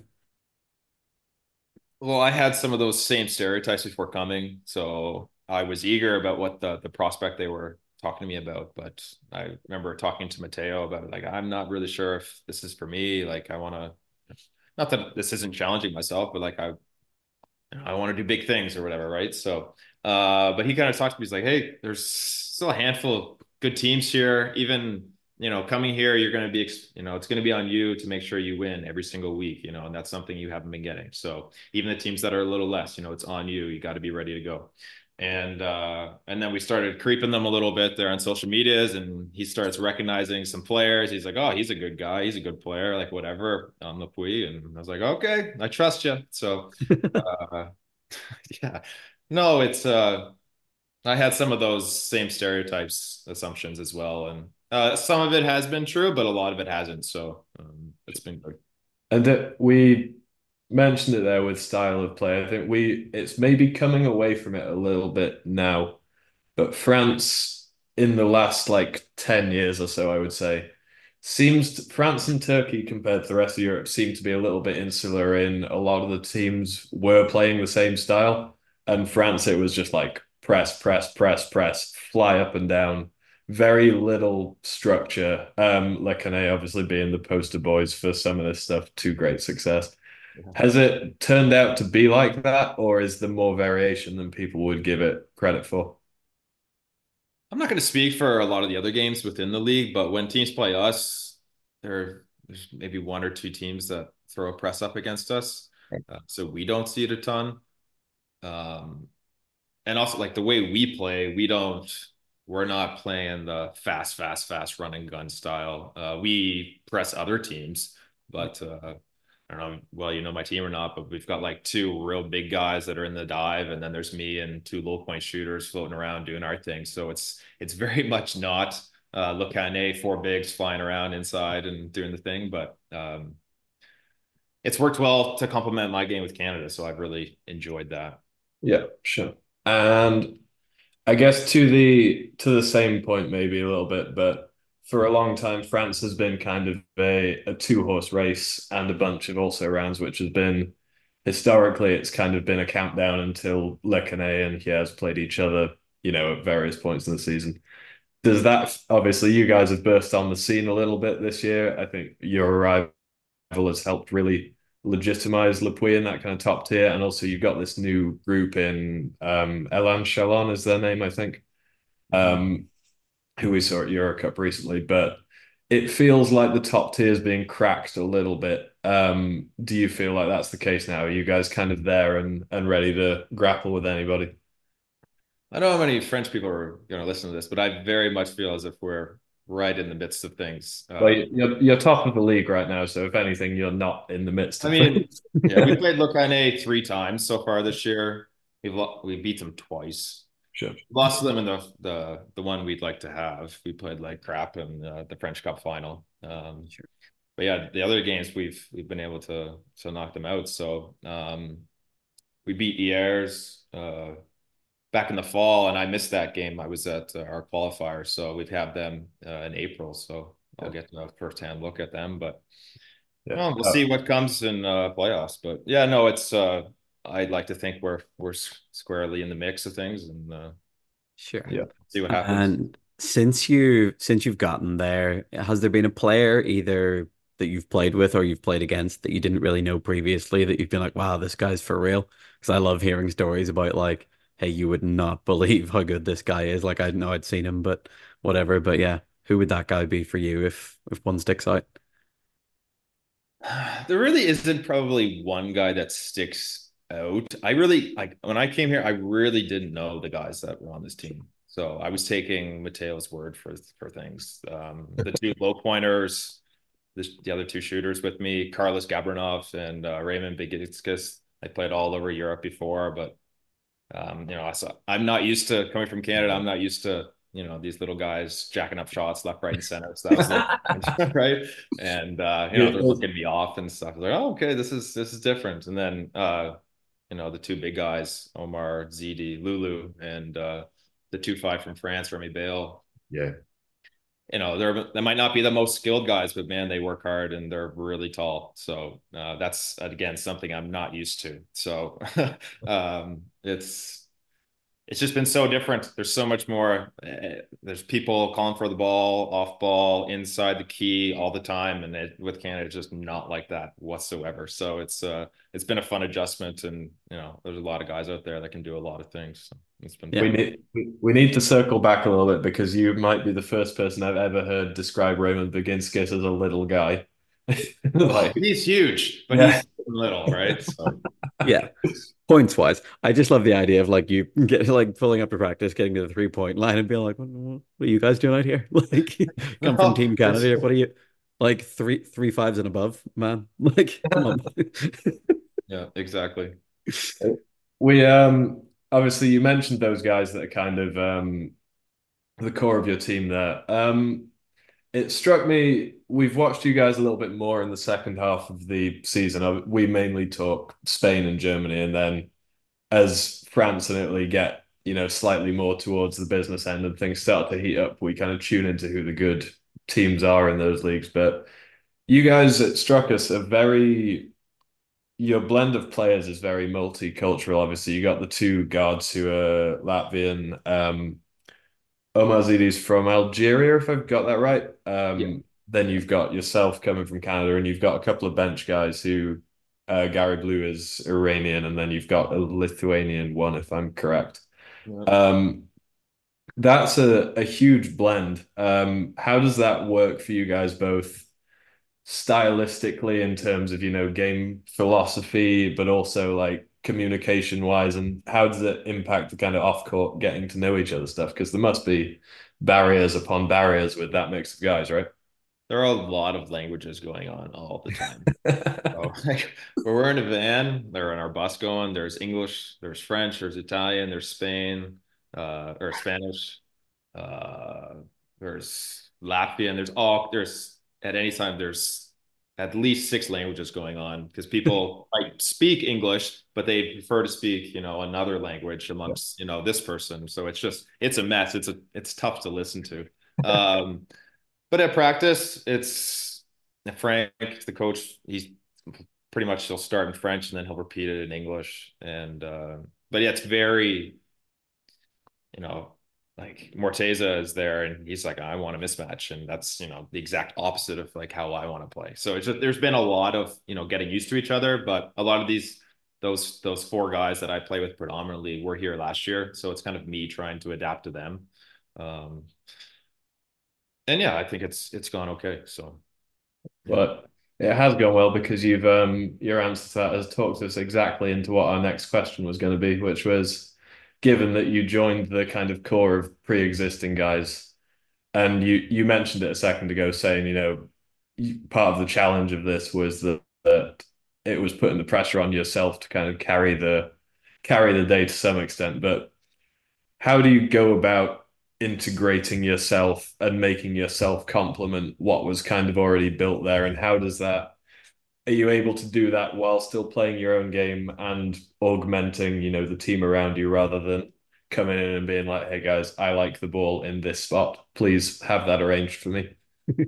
Well, I had some of those same stereotypes before coming, so I was eager about what the the prospect they were talking to me about. But I remember talking to Mateo about it, like, I'm not really sure if this is for me. Like, I want to, not that this isn't challenging myself, but like I I want to do big things or whatever, right? So, uh, but he kind of talked to me. He's like, "Hey, there's still a handful of good teams here. Even, you know, coming here, you're going to be, you know, it's going to be on you to make sure you win every single week, you know, and that's something you haven't been getting. So even the teams that are a little less, you know, it's on you. You got to be ready to go." And uh, and then we started creeping them a little bit there on social medias, and he starts recognizing some players. He's like, "Oh, he's a good guy. He's a good player. Like whatever on the Puy." And I was like, "Okay, I trust you." So. Uh, yeah. No, it's uh I had some of those same stereotypes assumptions as well. And uh some of it has been true, but a lot of it hasn't. So um it's been good. and that we mentioned it there with style of play. I think we it's maybe coming away from it a little bit now, but France in the last like ten years or so, I would say, seems to, France and Turkey compared to the rest of Europe seem to be a little bit insular in a lot of the teams were playing the same style. And France, it was just like press, press, press, press, fly up and down. Very little structure. Um, Le Canet obviously being the poster boys for some of this stuff to great success. Yeah. Has it turned out to be like that, or is there more variation than people would give it credit for? I'm not going to speak for a lot of the other games within the league, but when teams play us, there there's maybe one or two teams that throw a press up against us. Uh, so we don't see it a ton. Um, and also like the way we play, we don't we're not playing the fast, fast, fast running gun style. Uh, we press other teams, but uh, I don't know, well, you know my team or not, but we've got like two real big guys that are in the dive, and then there's me and two low point shooters floating around doing our thing. So it's it's very much not uh look at four bigs flying around inside and doing the thing, but um it's worked well to complement my game with Canada, so I've really enjoyed that. Yeah, sure. And I guess to the to the same point, maybe a little bit, but for a long time, France has been kind of a, a two horse race and a bunch of also rounds, which has been historically it's kind of been a countdown until Le Canet and Chies played each other, you know, at various points in the season. Does that obviously you guys have burst on the scene a little bit this year? I think your arrival has helped really legitimize Le Puy in that kind of top tier, and also you've got this new group in um, Elan Chalon is their name, I think, Mhm. um, who we saw at Euro Cup recently, but it feels like the top tier is being cracked a little bit. Um, do you feel like that's the case now? Are you guys kind of there and and ready to grapple with anybody? I don't know how many French people are going to listen to this, but I very much feel as if we're right in the midst of things. Well, Uh, you're you're top of the league right now, so if anything, you're not in the midst I of mean, things. yeah, we played Lokane three times so far this year. We've lo- we beat them twice. Sure. Lost to them in the the the one we'd like to have. We played like crap in uh, the French Cup final. Um, Sure. but yeah, the other games we've we've been able to to knock them out. So um, we beat Hyères uh, back in the fall, and I missed that game. I was at uh, our qualifier, so we've had them uh, in April. So I'll Yeah. get a first-hand look at them. But Yeah. well, we'll Uh, see what comes in uh, playoffs. But yeah, no, it's uh, I'd like to think we're we're squarely in the mix of things, and uh, Sure. yeah, yeah. see what happens. And since you since you've gotten there, has there been a player either that you've played with or you've played against that you didn't really know previously that you've been like, wow, this guy's for real? Because I love hearing stories about like, hey, you would not believe how good this guy is. Like I know I'd seen him, but whatever. But yeah, who would that guy be for you if if one sticks out? There really isn't probably one guy that sticks out. I really like when I came here, I really didn't know the guys that were on this team. So I was taking Mateo's word for for things. Um, the two low pointers, the, the other two shooters with me, Carlos Gabrinov and uh, Raymond Bigitskis. I played all over Europe before, but um, you know, I saw, I'm not used to coming from Canada. I'm not used to, you know, these little guys jacking up shots left, right, and center. So that was a little different, right. And uh, you know, they're It- looking me off and stuff. I was like, oh, okay, this is this is different. And then uh, you know, the two big guys, Omar Zidi, Lulu, and uh the two five from France, Remy Bale. yeah. You know, they're they might not be the most skilled guys, but man, they work hard and they're really tall. So uh, that's again something I'm not used to. So um, it's it's just been so different. There's so much more. Uh, there's people calling for the ball, off ball, inside the key all the time, and it, with Canada, it's just not like that whatsoever. So it's uh, it's been a fun adjustment, and you know, there's a lot of guys out there that can do a lot of things. So it's been Yeah. We fun. need we we need to circle back a little bit because you might be the first person I've ever heard describe Raymond Baginskis as a little guy. Oh, Like, he's huge, but yeah. he's little, right? So Yeah. Points wise, I just love the idea of like you get like pulling up to practice, getting to the three point line, and being like, "What, what are you guys doing out here? Like, come from no, Team it's Canada? What are you like three three fives and above, man? Like, come on." yeah, exactly. We um obviously you mentioned those guys that are kind of um the core of your team there. Um it struck me we've watched you guys a little bit more in the second half of the season. Uh, We mainly talk Spain and Germany, and then as France and Italy get, you know, slightly more towards the business end and things start to heat up, we kind of tune into who the good teams are in those leagues. But you guys, it struck us a very your blend of players is very multicultural. Obviously, you got the two guards who are Latvian. Um, Omar Zidi's from Algeria, if I've got that right. Yeah. Um, then you've got yourself coming from Canada, and you've got a couple of bench guys who uh, Gary Blue is Iranian, and then you've got a Lithuanian one, if I'm correct. Yeah. Um, that's a, a huge blend. Um, how does that work for you guys both? stylistically in terms of, you know, game philosophy, but also like communication wise? And how does it impact the kind of off court getting to know each other stuff? Because there must be barriers upon barriers with that mix of guys, right? There are a lot of languages going on all the time. So like when we're in a van, they're in our bus going, there's English, there's French, there's Italian, there's Spain, uh, or Spanish, uh, there's Latvian, there's all there's at any time there's at least six languages going on because people like speak English, but they prefer to speak, you know, another language amongst, you know, this person. So it's just it's a mess. It's a it's tough to listen to. Um, but at practice, it's Frank, the coach, he's pretty much he'll start in French and then he'll repeat it in English. And uh, but yeah, it's very, you know, like Morteza is there and he's like, I want a mismatch. And that's, you know, the exact opposite of like how I want to play. So it's just there's been a lot of, you know, getting used to each other, but a lot of these those those four guys that I play with predominantly were here last year. So it's kind of me trying to adapt to them. Um, and yeah, I think it's it's gone okay. So yeah. But it has gone well because you've um your answer to that has talked us exactly into what our next question was going to be, which was given that you joined the kind of core of pre-existing guys, and you you mentioned it a second ago, saying, you know, part of the challenge of this was that that it was putting the pressure on yourself to kind of carry the carry the day to some extent. But how do you go about integrating yourself and making yourself complement what was kind of already built there? And how does that, are you able to do that while still playing your own game and augmenting, you know, the team around you rather than coming in and being like, hey guys, I like the ball in this spot. Please have that arranged for me.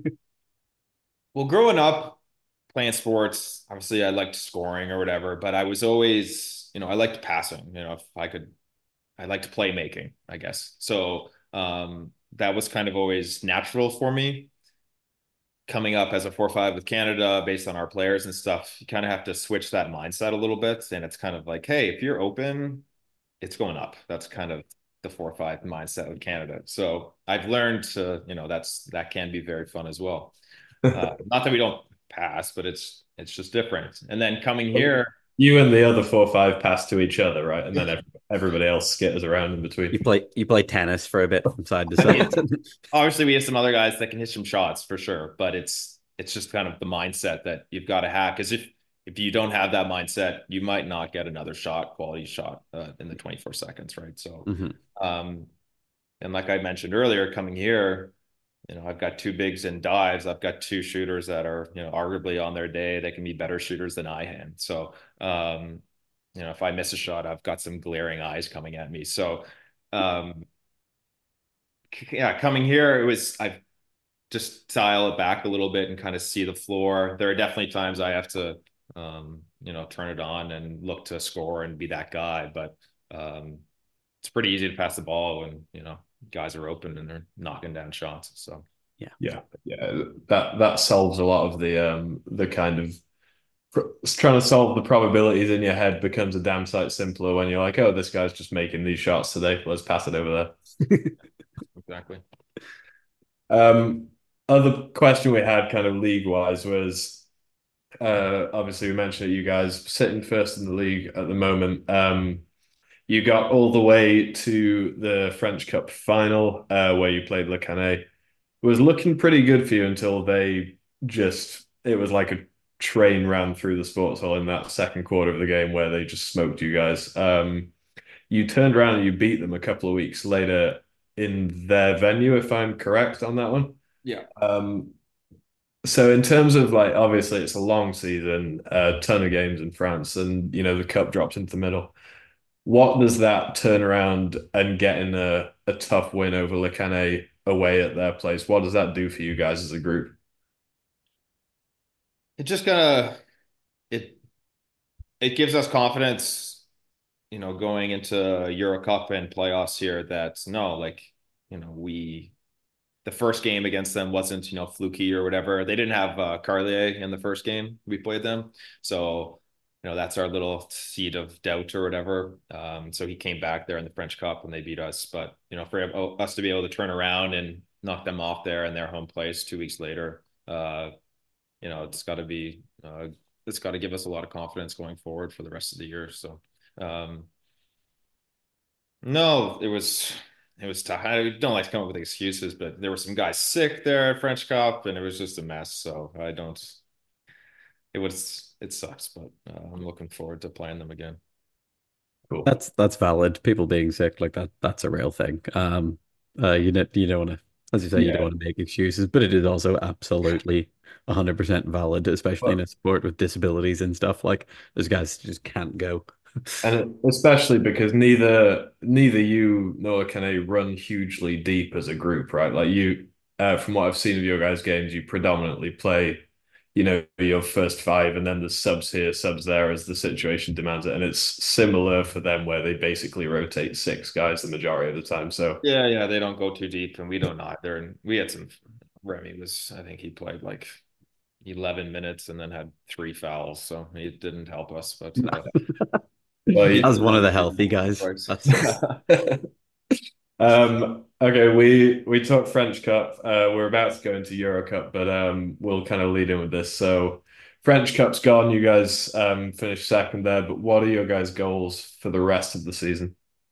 Well, growing up playing sports, obviously I liked scoring or whatever, but I was always, you know, I liked passing. You know, if I could, I liked playmaking, I guess. So um, that was kind of always natural for me. Coming up as a four five with Canada, based on our players and stuff, you kind of have to switch that mindset a little bit. And it's kind of like, hey, if you're open, it's going up. That's kind of the four five mindset with Canada. So I've learned to, you know, that's that can be very fun as well. Uh, not that we don't pass, but it's it's just different. And then coming here, You and the other four or five pass to each other, right? And then everybody else skitters around in You between. play you play tennis for a bit from side to I mean, side. obviously we have some other guys that can hit some shots for sure, but it's it's just kind of the mindset that you've got to have. Because if if you don't have that mindset, you might not get another shot, quality shot uh, in the twenty-four seconds, right? So, hmm um, and like I mentioned earlier, coming here, you know, I've got two bigs and dives. I've got two shooters that are, you know, arguably on their day. They can be better shooters than I am. So, um, you know, if I miss a shot, I've got some glaring eyes coming at me. So, um, yeah, coming here, it was I just dial it back a little bit and kind of see the floor. There are definitely times I have to, um, you know, turn it on and look to score and be that guy. But um, it's pretty easy to pass the ball when, you know, guys are open and they're knocking down shots. So Yeah. Yeah, yeah, that that solves a lot of the um the kind of trying to solve the probabilities in your head becomes a damn sight simpler when you're like, oh, this guy's just making these shots today. Let's pass it over there. exactly. Um, other question we had kind of league wise was uh obviously we mentioned that you guys sitting first in the league at the moment. Um, you got all the way to the French Cup final uh where you played Le Canet. It was looking pretty good for you until they just it was like a train ran through the sports hall in that second quarter of the game where they just smoked you guys. Um, you turned around and you beat them a couple of weeks later in their venue, if I'm correct on that one. Yeah. Um, so in terms of like obviously it's a long season, a ton of games in France, and you know the cup drops into the middle. What does that turnaround and getting a, a tough win over Le Canet away at their place, what does that do for you guys as a group? It just kind of it it gives us confidence, you know, going into Euro Cup and playoffs here that no, like, you know, we the first game against them wasn't, you know, fluky or whatever. They didn't have uh, Carlier in the first game we played them. So, you know, that's our little seed of doubt or whatever. Um, so he came back there in the French Cup and they beat us. But, you know, for us to be able to turn around and knock them off there in their home place two weeks later, uh, you know, it's got to be, uh, it's got to give us a lot of confidence going forward for the rest of the year. So, um, no, it was it was tough. I don't like to come up with excuses, but there were some guys sick there at French Cup, and it was just a mess. So I don't. It was it sucks, but uh, I'm looking forward to playing them again. Cool. That's that's valid. People being sick like that, that's a real thing. Um, uh, you don't you don't want to, as you say, you don't Yeah. want to make excuses, but it is also absolutely one hundred percent valid, especially in a Well, sport with disabilities and stuff. Like those guys just can't go. and especially because neither neither you nor can I run hugely deep as a group, right? Like you, uh, from what I've seen of your guys' games, you predominantly play, you know, your first five, and then there's subs here, subs there as the situation demands it. And it's similar for them where they basically rotate six guys the majority of the time. So Yeah, yeah, they don't go too deep, and we don't either. And we had some. Remy was, I think he played like eleven minutes and then had three fouls, so it didn't help us. But uh, well, he As didn't one of want the to do healthy multiple guys, strikes. that's it. Um, okay, we we talked French Cup. Uh, we're about to go into Euro Cup, but um, we'll kind of lead in with this. So, French Cup's gone. You guys um finished second there, but what are your guys' goals for the rest of the season?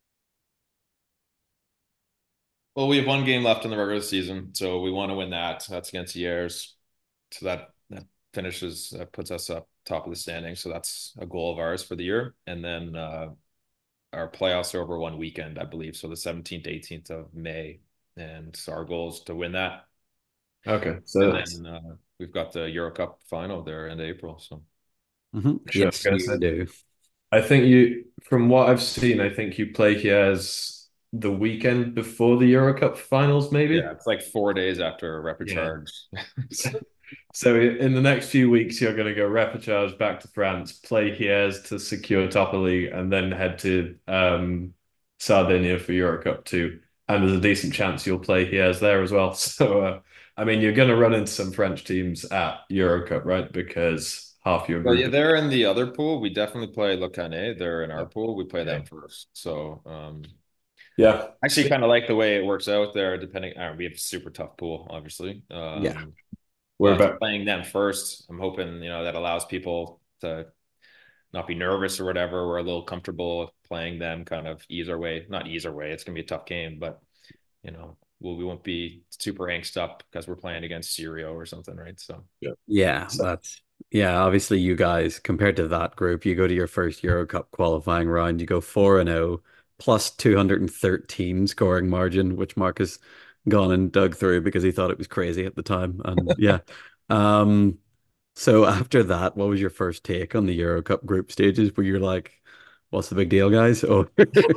Well, we have one game left in the regular season, so we want to win that. That's against Yers. So that that finishes uh, puts us up top of the standing. So that's a goal of ours for the year. And then uh, our playoffs are over one weekend, I believe. So the seventeenth, eighteenth of May. And so our goal is to win that. Okay, And so then uh, we've got the Euro Cup final there in April. So Hmm. sure. I was Yes, gonna you say, do. I think you, from what I've seen, I think you play here as the weekend before the Euro Cup finals, yeah, maybe. it's like four days after Yeah. repecharge. So in the next few weeks, you're going to go repechage back to France, play Hyères to secure top of league, and then head to um, Sardinia for Euro Cup two. And there's a decent chance you'll play Hyères there as well. So uh, I mean, you're going to run into some French teams at Euro Cup, right? Because half your Well, yeah, group. they're in the other pool. We definitely play Le Canet. They're in our Yeah. pool. We play Yeah. them first. So um, Yeah. actually So, kind of like the way it works out there, depending. Uh, we have a super tough pool, obviously. Yeah. Um, we're but about. playing them first, I'm hoping, you know, that allows people to not be nervous or whatever. We're a little comfortable playing them, kind of ease our way, not ease our way. It's gonna be a tough game, but you know, we'll, we won't be super angst up because we're playing against Syrio or something, right? So Yeah. Yeah, So, that's yeah, obviously you guys compared to that group, you go to your first Euro Cup qualifying round, you go four and oh plus two hundred thirteen scoring margin, which Mark has gone and dug through because he thought it was crazy at the time. And yeah. Um so after that, what was your first take on the Euro Cup group stages where you're like, what's the big deal, guys? Or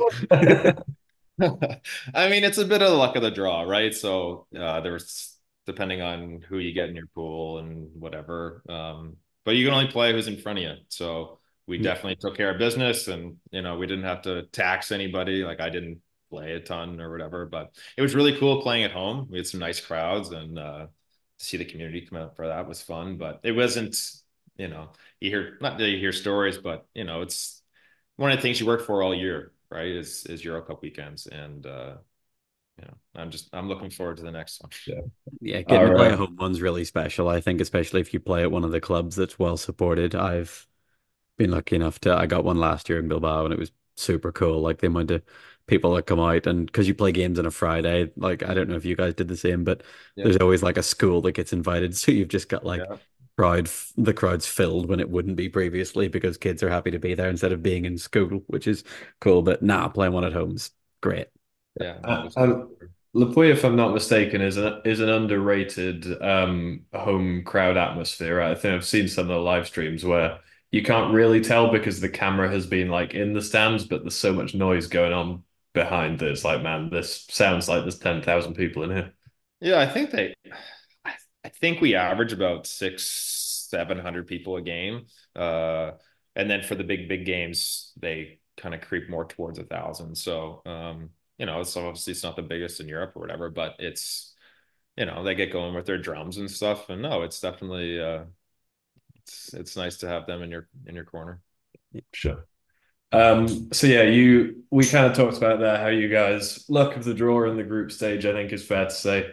I mean, it's a bit of the luck of the draw, right? So uh, there's depending on who you get in your pool and whatever. Um, but you can only play who's in front of you. So we yeah. definitely took care of business, and you know, we didn't have to tax anybody. Like I didn't play a ton or whatever, but it was really cool playing at home. We had some nice crowds, and uh, to see the community come out for that was fun. But it wasn't, you know, you hear not that you hear stories, but you know, it's one of the things you work for all year, right? Is is Euro Cup weekends, and uh, you know, I'm just I'm looking forward to the next one. Yeah. yeah, getting to Our, play a uh, home one's really special, I think, especially if you play at one of the clubs that's well supported. I've been lucky enough to I got one last year in Bilbao and it was super cool. Like the amount of people that come out and because you play games on a Friday, like I don't know if you guys did the same, but Yeah, there's always like a school that gets invited. So you've just got like yeah, crowd the crowd's filled when it wouldn't be previously because kids are happy to be there instead of being in school, which is cool. But nah, playing one at home's great. yeah. No, it Uh, was good. um, Le Puy, if I'm not mistaken, is an is an underrated um, home crowd atmosphere. Right? I think I've seen some of the live streams where you can't really tell because the camera has been like in the stands, but there's so much noise going on behind that it's like, man, this sounds like there's ten thousand people in here. Yeah, I think they, I, I think we average about six, seven hundred people a game, uh, and then for the big big games, they kind of creep more towards a thousand. So, um, you know, so obviously it's not the biggest in Europe or whatever, but it's you know they get going with their drums and stuff, and no, it's definitely uh, it's it's nice to have them in your in your corner. Sure. Um, so yeah, you we kind of talked about there how you guys luck of the draw in the group stage, I think is fair to say.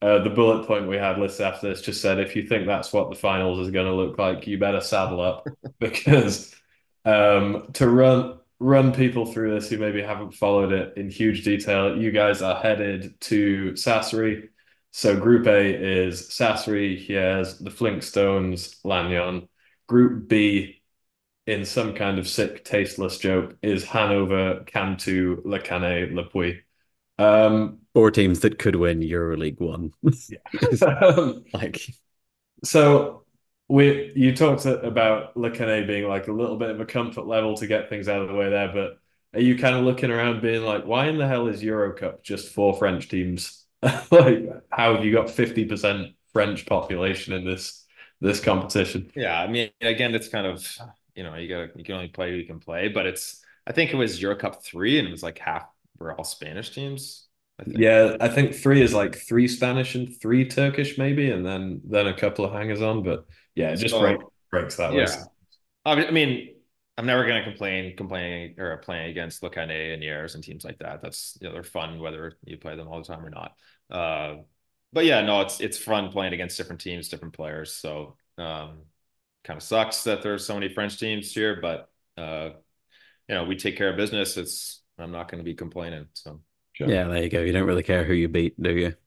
uh, the bullet point we had listed after this just said, if you think that's what the finals is going to look like, you better saddle up because um, to run run people through this who maybe haven't followed it in huge detail, you guys are headed to Sassari. So Group A is Sassari, Hyères, the Flintstones, Lannion. Group B, in some kind of sick, tasteless joke, is Hanover, Cantu, Le Canet, Le Puy. Um, Four teams that could win EuroLeague One. yeah. Like, So we you talked about Le Canet being like a little bit of a comfort level to get things out of the way there, but are you kind of looking around being like, why in the hell is Euro Cup just four French teams? Like, how have you got fifty percent French population in this this competition? Yeah, I mean, again, it's kind of, you know, you gotta you can only play who you can play, but it's I think it was Euro Cup three and it was like half were all Spanish teams, I think. Yeah, I think three is like three Spanish and three Turkish maybe, and then then a couple of hangers on. But yeah, it just break, So breaks that way. yeah. I mean, I'm never gonna complain complaining or playing against Le Canet and Yers and teams like that. That's you know, they're fun whether you play them all the time or not. Uh but yeah, no, it's it's fun playing against different teams, different players. So um kind of sucks that there's so many French teams here, but uh you know, we take care of business. It's I'm not going to be complaining. So Sure. yeah, there you go. You don't really care who you beat, do you?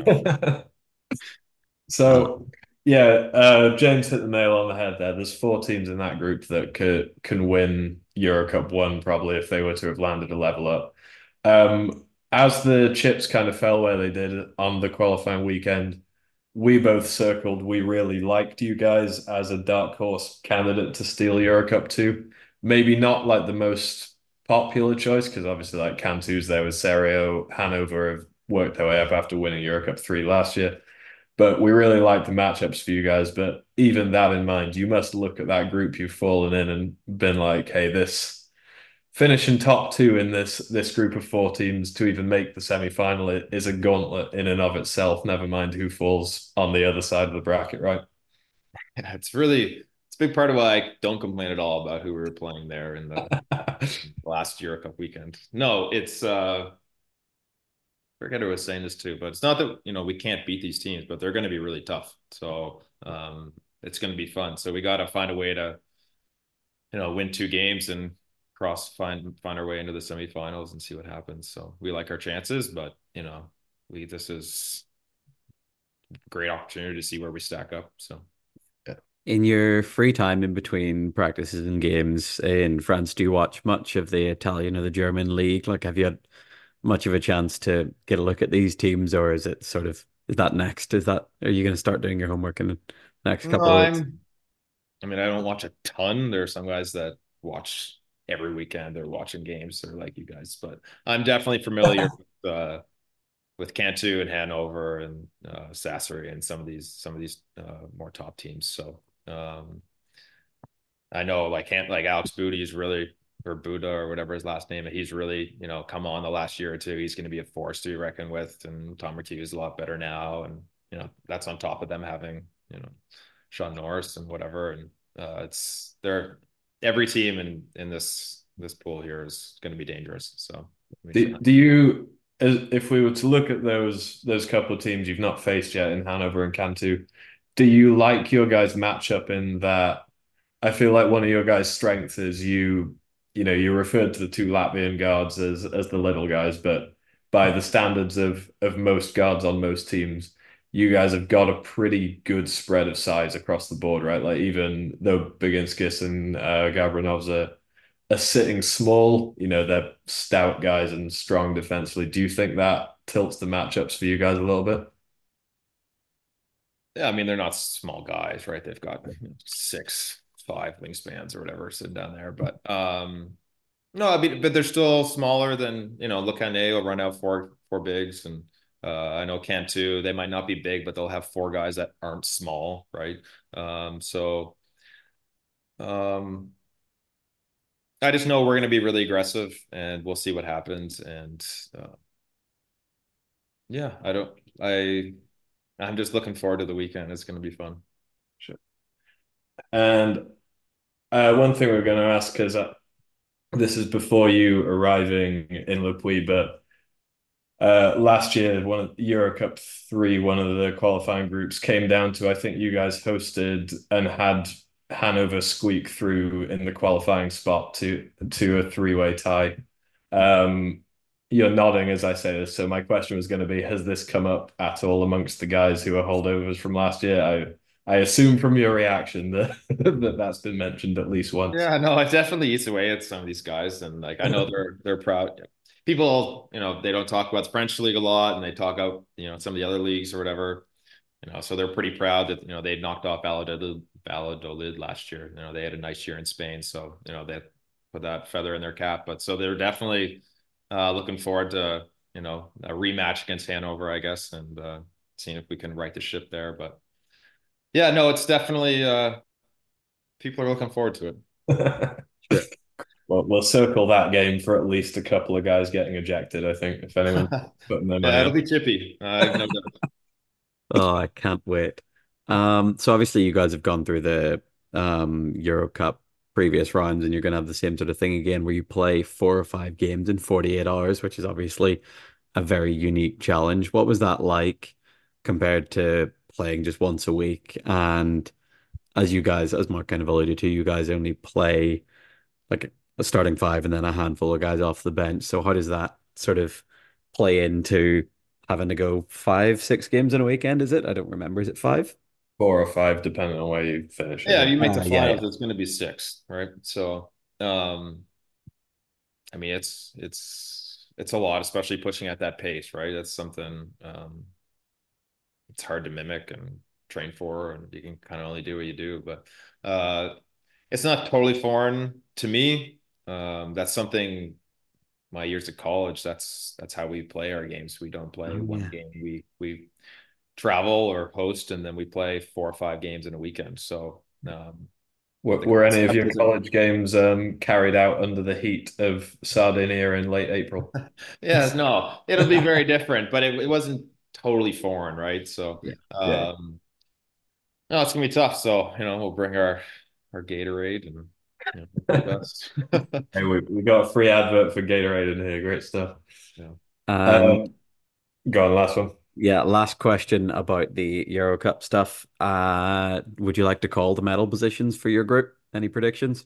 Uh, So yeah, uh, James hit the nail on the head there. There's four teams in that group that could can win Euro Cup one probably if they were to have landed a level up. Um, as the chips kind of fell where they did on the qualifying weekend, we both circled. We really liked you guys as a dark horse candidate to steal Euro Cup two. Maybe not like the most popular choice because obviously like Cantu's there with Serio, Hanover have worked their way up after winning Euro Cup three last year. But we really like the matchups for you guys. But even that in mind, you must look at that group you've fallen in and been like, hey, this finishing top two in this this group of four teams to even make the semi-final is a gauntlet in and of itself, never mind who falls on the other side of the bracket, right? yeah, it's really it's a big part of why I don't complain at all about who we were playing there in the last Euro Cup weekend. No, it's uh I forget who was saying this too, but it's not that you know we can't beat these teams, but they're going to be really tough. So um, it's going to be fun. So we got to find a way to you know win two games and cross find find our way into the semifinals and see what happens. So we like our chances, but you know we this is a great opportunity to see where we stack up. So in your free time in between practices and games in France, do you watch much of the Italian or the German league? Like, have you had much of a chance to get a look at these teams, or is it sort of is that next? Is that are you going to start doing your homework in the next no, couple of weeks? I'm I mean I don't watch a ton. There are some guys that watch every weekend. They're watching games. They're like you guys, but I'm definitely familiar with uh, with Cantu and Hanover and uh, Sassari and some of these some of these uh, more top teams. So um, I know like can't like Alex Booty is really or Buddha or whatever his last name. He's really you know come on the last year or two. He's going to be a force to be reckoned with. And Tom Martiu is a lot better now. And you know that's on top of them having you know Sean Norris and whatever. And uh, it's they're every team in in this this pool here is going to be dangerous. So Do, do you, if we were to look at those those couple of teams you've not faced yet in Hanover and Cantu, do you like your guys' matchup in that? I feel like one of your guys' strengths is you, you know, you referred to the two Latvian guards as as the little guys, but by the standards of of most guards on most teams, you guys have got a pretty good spread of size across the board, right? Like even though Baginskis and uh, Gabrinovs are, are sitting small, you know, they're stout guys and strong defensively. Do you think that tilts the matchups for you guys a little bit? Yeah, I mean they're not small guys, right? They've got you know, six, five wingspans or whatever sitting down there. But um no, I mean, but they're still smaller than you know. Look, will run out four four bigs, and uh, I know Cantu. They might not be big, but they'll have four guys that aren't small, right? Um, so um, I just know we're going to be really aggressive, and we'll see what happens. And uh, yeah, I don't. I I'm just looking forward to the weekend. It's going to be fun. Sure. And uh, one thing we are going to ask, because this is before you arriving in Le Puy, but Uh, last year, one of Euro Cup three, one of the qualifying groups came down to I think you guys hosted and had Hanover squeak through in the qualifying spot to to a three-way tie. Um, you're nodding as I say this, so my question was going to be: has this come up at all amongst the guys who are holdovers from last year? I I assume from your reaction that that that's been mentioned at least once. Yeah, no, it definitely eats away at some of these guys, and like I know they're they're proud. People, you know, they don't talk about the French league a lot, and they talk out, you know, some of the other leagues or whatever, you know. So they're pretty proud that you know they knocked off Valladolid, Valladolid last year. You know, they had a nice year in Spain, so you know they put that feather in their cap. But so they're definitely uh, looking forward to you know a rematch against Hanover, I guess, and uh, seeing if we can right the ship there. But yeah, no, it's definitely uh, people are looking forward to it. Sure. Well, we'll circle that game for at least a couple of guys getting ejected, I think, if anyone's putting their money Yeah, it'll on. be chippy. Uh, I have no doubt. Oh, I can't wait. Um, so obviously you guys have gone through the um Euro Cup previous rounds and you're gonna have the same sort of thing again where you play four or five games in forty-eight hours, which is obviously a very unique challenge. What was that like compared to playing just once a week? And as you guys, as Mark kind of alluded to, you guys only play like a starting five and then a handful of guys off the bench. So how does that sort of play into having to go five, six games in a weekend? Is it? I don't remember. Is it five? Four or five, depending on where you finish, I Yeah, if think. you make the Uh, yeah, finals, yeah. it's going to be six, right? So, um, I mean, it's it's it's a lot, especially pushing at that pace, right? That's something um, it's hard to mimic and train for, and you can kind of only do what you do. But uh, it's not totally foreign to me. Um, that's something my years of college. That's that's how we play our games. We don't play Oh, one yeah. game. We we travel or host, and then we play four or five games in a weekend. So um, Were, the were any of concept your isn't. college games um, carried out under the heat of Sardinia in late April? Yeah, no, it'll be very different, but it, it wasn't totally foreign, right? So, Yeah. Yeah. um, no, it's gonna be tough. So, you know, we'll bring our our Gatorade and you know, hope for the best. Hey, we, we got a free advert for Gatorade in here. Great stuff. Yeah. Um, Um, Go on, last one. yeah, last question about the Euro Cup stuff. Uh, would you like to call the medal positions for your group? Any predictions?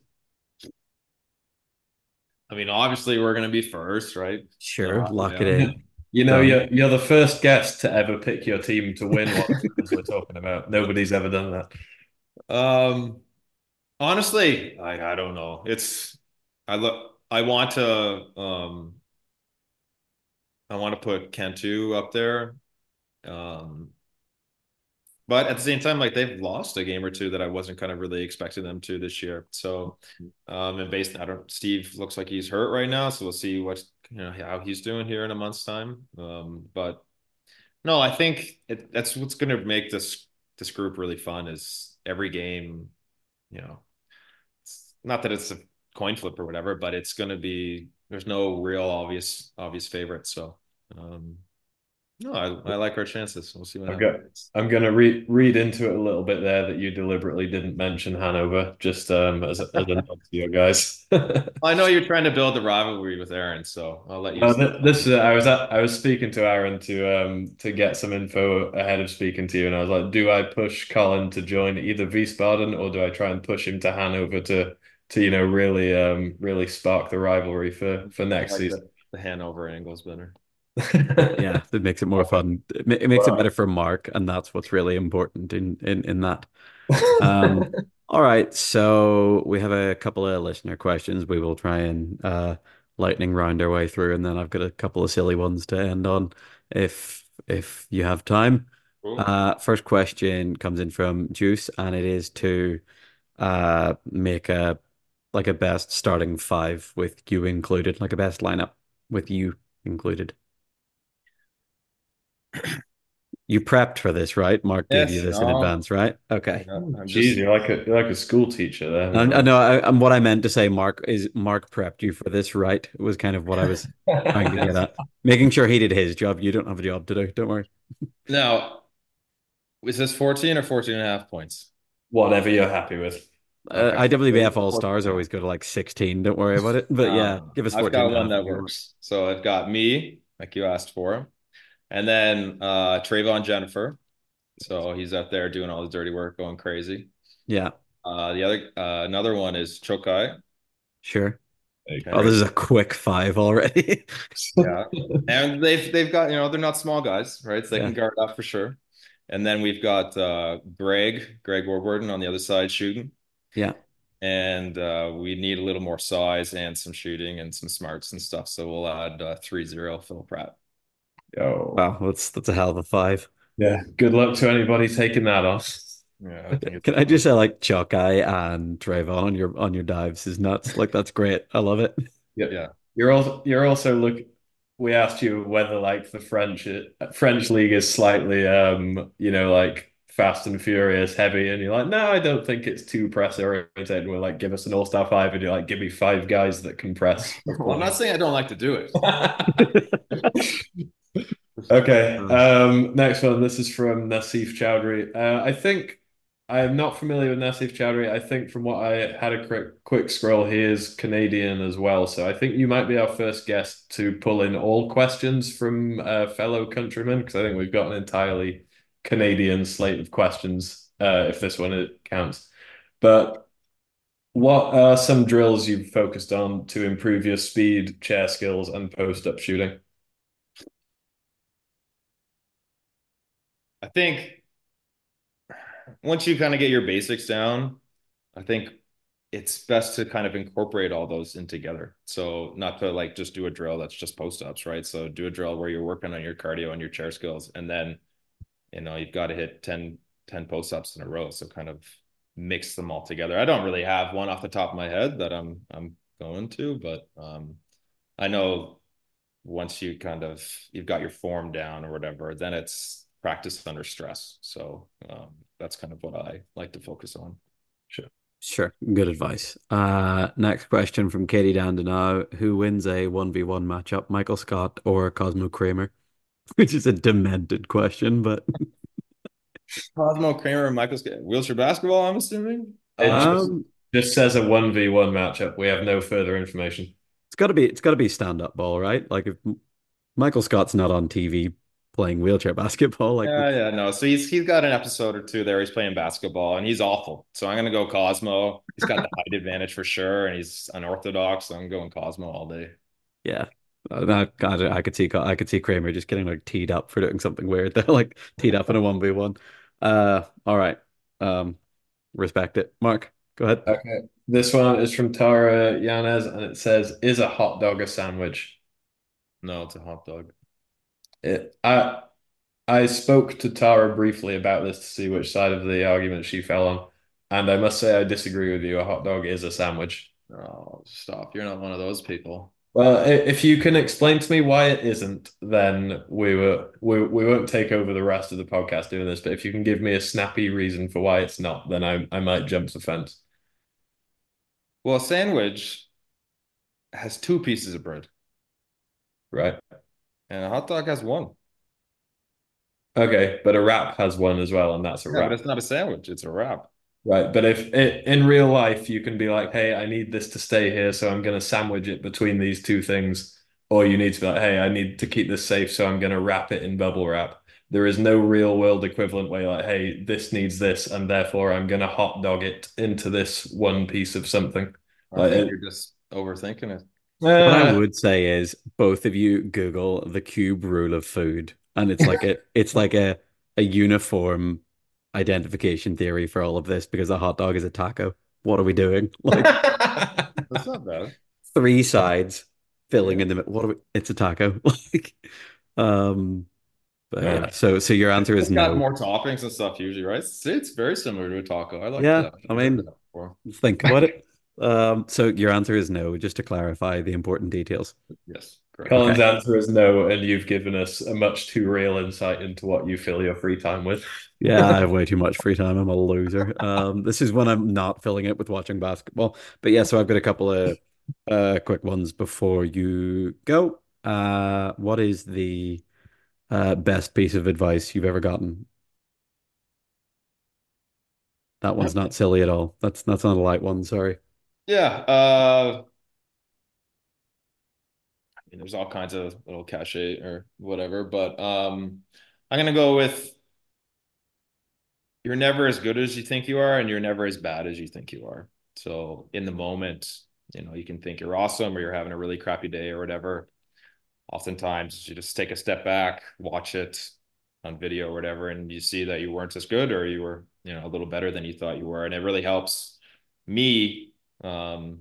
I mean, obviously, we're gonna be first, right? Sure, Uh, lock it yeah. in. You know, Done. you're you're the first guest to ever pick your team to win what we're talking about. Nobody's ever done that. Um, honestly, I I don't know. It's I look. I want to um I want to put Cantu up there. Um, But at the same time, like they've lost a game or two that I wasn't kind of really expecting them to this year. So, um, and based, I don't, Steve looks like he's hurt right now, so we'll see what you know how he's doing here in a month's time. Um, but no, I think it, that's what's going to make this this group really fun is every game, you know, it's not that it's a coin flip or whatever, but it's going to be there's no real obvious obvious favorite. So, um, no, I, I like our chances. We'll see what I've got. happens. I'm going to read read into it a little bit there that you deliberately didn't mention Hanover, just um, as a, as a nod to your guys. I know you're trying to build the rivalry with Aaron, so I'll let you. Uh, th- this uh, I was at, I was speaking to Aaron to um to get some info ahead of speaking to you, and I was like, do I push Colin to join either Wiesbaden or do I try and push him to Hanover to to you know really um really spark the rivalry for for I next like season? the, the Hanover angles better. Yeah, it makes it more fun. It, ma- it makes it better for Mark, and that's what's really important in in in that. Um, all right, so we have a couple of listener questions. We will try and uh lightning round our way through, and then I've got a couple of silly ones to end on if if you have time. Cool. Uh, first question comes in from Juice, and it is to uh make a like a best starting five with you included, like a best lineup with you included. You prepped for this, right? Mark gave you Yes, this in no, advance, right? Okay. yeah, I'm Jeez, just you're like a you're like a school teacher there. And I know, I, and what I meant to say, Mark, is Mark prepped you for this, right? It was kind of what I was trying to get yes. at. Making sure he did his job. You don't have a job to do. Don't worry. Now, is this fourteen or fourteen and a half points? Whatever you're happy with. Uh, Okay. I W B F fourteen All Stars and a half. always go to like sixteen. Don't worry about it. But yeah, Um, give us I've fourteen got and a one half if that you want. works. So I've got me, like you asked for. And then uh Trayvon Jennifer. So he's out there doing all the dirty work, going crazy. Yeah, Uh the other uh, another one is Chokai. sure. Oh, Okay. this is a quick five already. Yeah. And they've they've got, you know, they're not small guys, right? So they can Yeah, guard up for sure. And then we've got uh Greg, Greg Warburton on the other side shooting. yeah. And uh we need a little more size and some shooting and some smarts and stuff. So we'll add uh three zero Phil Pratt. Yo. Wow, that's that's a hell of a five. Yeah. Good luck to anybody taking that off. Yeah, I think it's Can I just say like Chalkai and Trayvon on your on your dives is nuts. Like that's great. I love it. Yep. yeah. You're also you're also look. We asked you whether like the French French league is slightly um you know like Fast and Furious heavy, and you're like, no, I don't think it's too press oriented. We're like, give us an all star five, and you're like, give me five guys that can press. Well, I'm not saying I don't like to do it. Okay. Uh, Um, next one. This is from Nassif Chowdhury. Uh, I think I am not familiar with Nassif Chowdhury. I think from what I had a quick quick scroll, he is Canadian as well. So I think you might be our first guest to pull in all questions from uh, fellow countrymen, because I think we've got an entirely Canadian slate of questions, uh, if this one it counts. But what are some drills you've focused on to improve your speed, chair skills, and post-up shooting? I think once you kind of get your basics down, I think it's best to kind of incorporate all those in together. So not to like just do a drill that's just post ups, right? So do a drill where you're working on your cardio and your chair skills, and then you know you've got to hit ten, ten post ups in a row. So kind of mix them all together. I don't really have one off the top of my head that I'm I'm going to, but um, I know once you kind of you've got your form down or whatever, then it's practice under stress. So um, that's kind of what I like to focus on. Sure. sure. Good advice. Uh next question from Katie Dandenau. Who wins a one v one matchup, Michael Scott or Cosmo Kramer? Which is a demented question, but Cosmo Kramer and Michael Scott, wheelchair basketball, I'm assuming. It Uh, just um just says a one v one matchup. We have no further information. it's gotta be it's gotta be stand-up ball, right? Like if Michael Scott's not on T V playing wheelchair basketball, like yeah, yeah, no. So he's he's got an episode or two there. He's playing basketball and he's awful. So I'm gonna go Cosmo. He's got the height advantage for sure, and he's unorthodox. So I'm going Cosmo all day. yeah. Uh, that- God, I could see I could see Kramer just getting like teed up for doing something weird. They're like teed up in a one v one. Uh all right. Um respect it. Mark, go ahead. Okay. This one is from Tara Yanez, and it says, "Is a hot dog a sandwich?" No, it's a hot dog. It, I I spoke to Tara briefly about this to see which side of the argument she fell on, and I must say I disagree with you. A hot dog is a sandwich. Oh, stop. You're not one of those people. Well, i- if you can explain to me why it isn't, then we were we we won't take over the rest of the podcast doing this. But if you can give me a snappy reason for why it's not, then I I might jump the fence. Well, a sandwich has two pieces of bread, Right. and a hot dog has one. Okay, but a wrap has one as well, and that's a Yeah, but wrap. it's not a sandwich, it's a wrap. Right. But if it, in real life you can be like, hey, I need this to stay here, so I'm going to sandwich it between these two things, or you need to be like, hey, I need to keep this safe, so I'm going to wrap it in bubble wrap. There is no real world equivalent way like, hey, this needs this, and therefore I'm going to hot dog it into this one piece of something. I Like think it, you're just overthinking it. What I uh, would say is both of you Google the cube rule of food, and it's like a it's like a a uniform identification theory for all of this because a hot dog is a taco. What are we doing? Like That's not bad. three sides filling Yeah. in the middle. What are we? It's a taco. Like, um, but yeah. yeah. So so your answer is It's got no. more toppings and stuff usually, right? It's, it's very similar to a taco. I like Yeah, that. I I've heard mean, that before. think about it. Um, so your answer is no, just to clarify the important details. Yes, correct. Colin's Okay. answer is no, and you've given us a much too real insight into what you fill your free time with. Yeah, I have way too much free time. I'm a loser. Um, this is when I'm not filling it with watching basketball. But yeah, so I've got a couple of uh quick ones before you go. Uh, what is the uh best piece of advice you've ever gotten? That one's not silly at all. That's that's not a light one, sorry. Yeah. Uh, mean, there's all kinds of little cachet or whatever, but um, I'm gonna go with you're never as good as you think you are, and you're never as bad as you think you are. So in the moment, you know, you can think you're awesome or you're having a really crappy day or whatever. Oftentimes, you just take a step back, watch it on video or whatever, and you see that you weren't as good or you were, you know, a little better than you thought you were, and it really helps me um,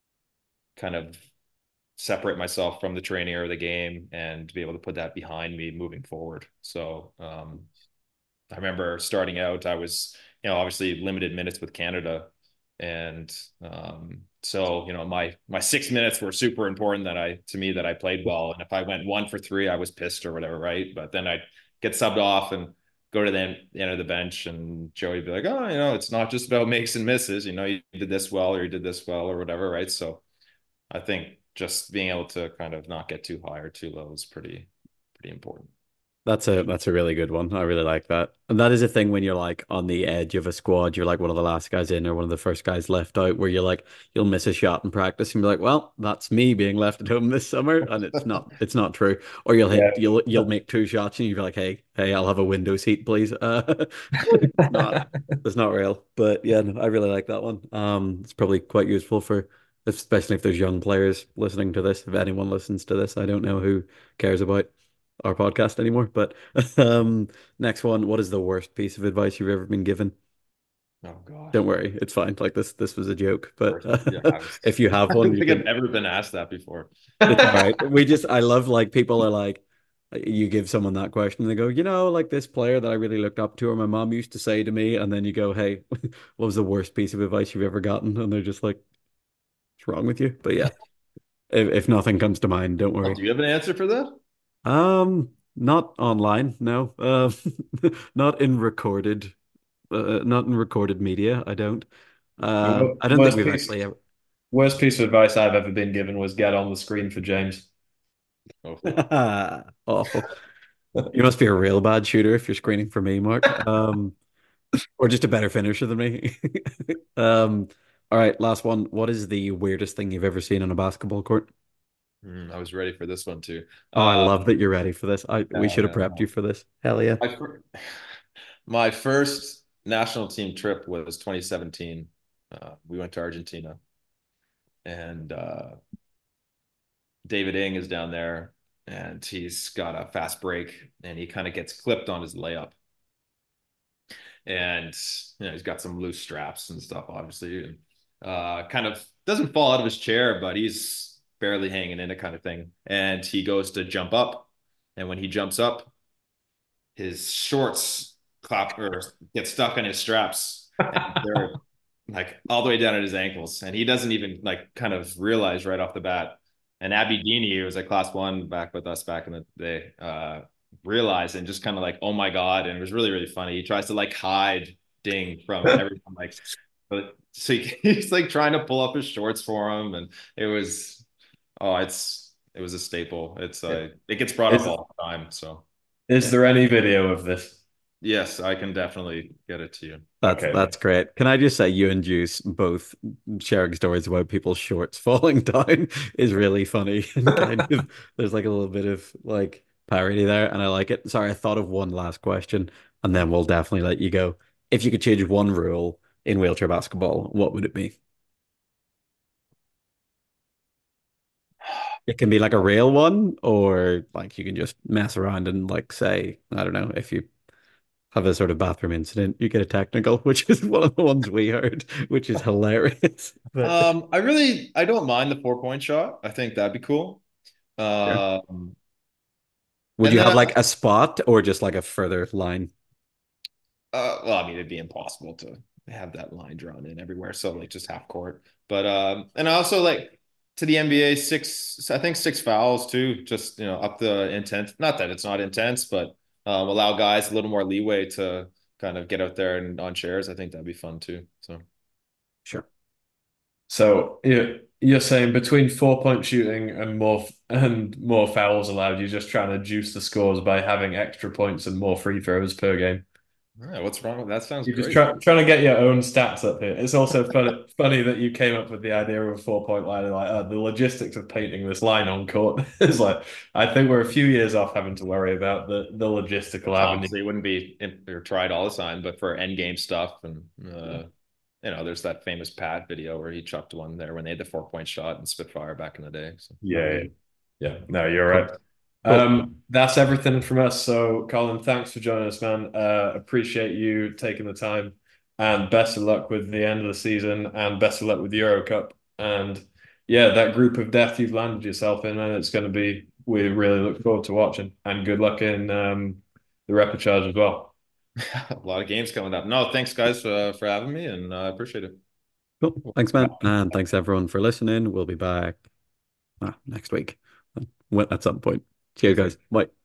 kind of separate myself from the training or the game and to be able to put that behind me moving forward. So um, I remember starting out, I was, you know, obviously limited minutes with Canada. And um, so, you know, my my six minutes were super important that I to me that I played well. And if I went one for three, I was pissed or whatever, right? But then I'd get subbed off and go to the end, the end of the bench and Joey would be like, oh, you know, it's not just about makes and misses, you know, you did this well or you did this well or whatever, right? So I think just being able to kind of not get too high or too low is pretty pretty important. That's a that's a really good one. I really like that. And that is a thing when you're like on the edge of a squad, you're like one of the last guys in or one of the first guys left out, where you're like you'll miss a shot in practice and be like, well, that's me being left at home this summer, and it's not it's not true. Or you'll hit Yeah. you'll you'll make two shots and you'll be like, hey, hey, I'll have a window seat, please. Uh it's not it's not real. But yeah, no, I really like that one. Um it's probably quite useful for especially if there's young players listening to this. If anyone listens to this, I don't know who cares about our podcast anymore. But um, next one, what is the worst piece of advice you've ever been given? Oh Don't gosh. worry, it's fine. Like this, this was a joke. But First, yeah, uh, I was, if you have I one, don't you think I've can. ever been asked that before. It's all right. We just, I love like people are like, you give someone that question, and they go, you know, like this player that I really looked up to, or my mom used to say to me, and then you go, hey, what was the worst piece of advice you've ever gotten? And they're just like, what's wrong with you? But yeah, if, if nothing comes to mind, don't Oh, worry. do you have an answer for that? Um, not online, no. Uh, not in recorded uh, not in recorded media. I don't. The Um, wor- I don't think worst we've piece, actually ever. worst piece of advice I've ever been given was get on the screen for James. Oh, Awful. You must be a real bad shooter if you're screening for me, Mark. Um, or just a better finisher than me. Um, all right, last one. What is the weirdest thing you've ever seen on a basketball court? mm, I was ready for this one too. Oh, I Uh, love that you're ready for this. I yeah, we should have yeah, prepped you no. for this. Hell yeah. My, fir- my first national team trip was twenty seventeen. Uh, we went to Argentina, and uh, David Ing is down there, and he's got a fast break, and he kind of gets clipped on his layup, and you know he's got some loose straps and stuff, obviously, and uh, kind of doesn't fall out of his chair, but he's barely hanging in it, kind of thing. And he goes to jump up, and when he jumps up, his shorts clap or get stuck on his straps, and they're like all the way down at his ankles, and he doesn't even like kind of realize right off the bat. And Abby Dini, who was like class one back with us back in the day, uh, realized and just kind of like, oh my god, and it was really really funny. He tries to like hide Ding from everyone, like, but so he, he's like trying to pull up his shorts for him, and it was oh, it's it was a staple. It's uh, it gets brought up Is all the time, so. is Yeah. there any video of this? Yes, I can definitely get it to you. That's Okay. that's great. Can I just say you and Juice both sharing stories about people's shorts falling down is really funny and kind of there's like a little bit of like parody there and I like it. Sorry, I thought of one last question and then we'll definitely let you go. If you could change one rule in wheelchair basketball, what would it be? It can be like a real one or like you can just mess around and like say, I don't know, if you have a sort of bathroom incident, you get a technical, which is one of the ones we heard, which is hilarious. But Um, I really I don't mind the four point shot. I think that'd be cool. yeah. Um, Would and you then have I, like a spot or just like a further line? uh, well, I mean, it'd be impossible to have that line drawn in everywhere. So like just half court. But um, and also like to the N B A six, I think six fouls too. Just you know up the intent. Not that it's not intense, but um, allow guys a little more leeway to kind of get out there and on chairs. I think that'd be fun too. So. Sure. So you're you're saying between four point shooting and more and more fouls allowed, you're just trying to juice the scores by having extra points and more free throws per game. Yeah, what's wrong with that? Sounds You're just great. try, trying to get your own stats up here. It's also funny, funny that you came up with the idea of a four point line. Like uh, the logistics of painting this line on court is like, I think we're a few years off having to worry about the the logistical avenue. Obviously, it wouldn't be imp- or tried all the time, but for end game stuff, and uh, you know, there's that famous Pat video where he chucked one there when they had the four point shot and Spitfire back in the day. So Yeah, yeah, yeah. No, you're Cool. right. Cool. Um, that's everything from us. So, Colin, thanks for joining us, man. Uh, appreciate you taking the time, and best of luck with the end of the season, and best of luck with the Euro Cup. And yeah, that group of death you've landed yourself in, man, it's going to be. We really look forward to watching, and good luck in um, the repechage as well. a lot of games coming up. No, thanks guys uh, for having me, and I uh, appreciate it. Cool. Thanks, man. And thanks everyone for listening. We'll be back ah, next week. Well, at some point. Cheers, guys. Bye.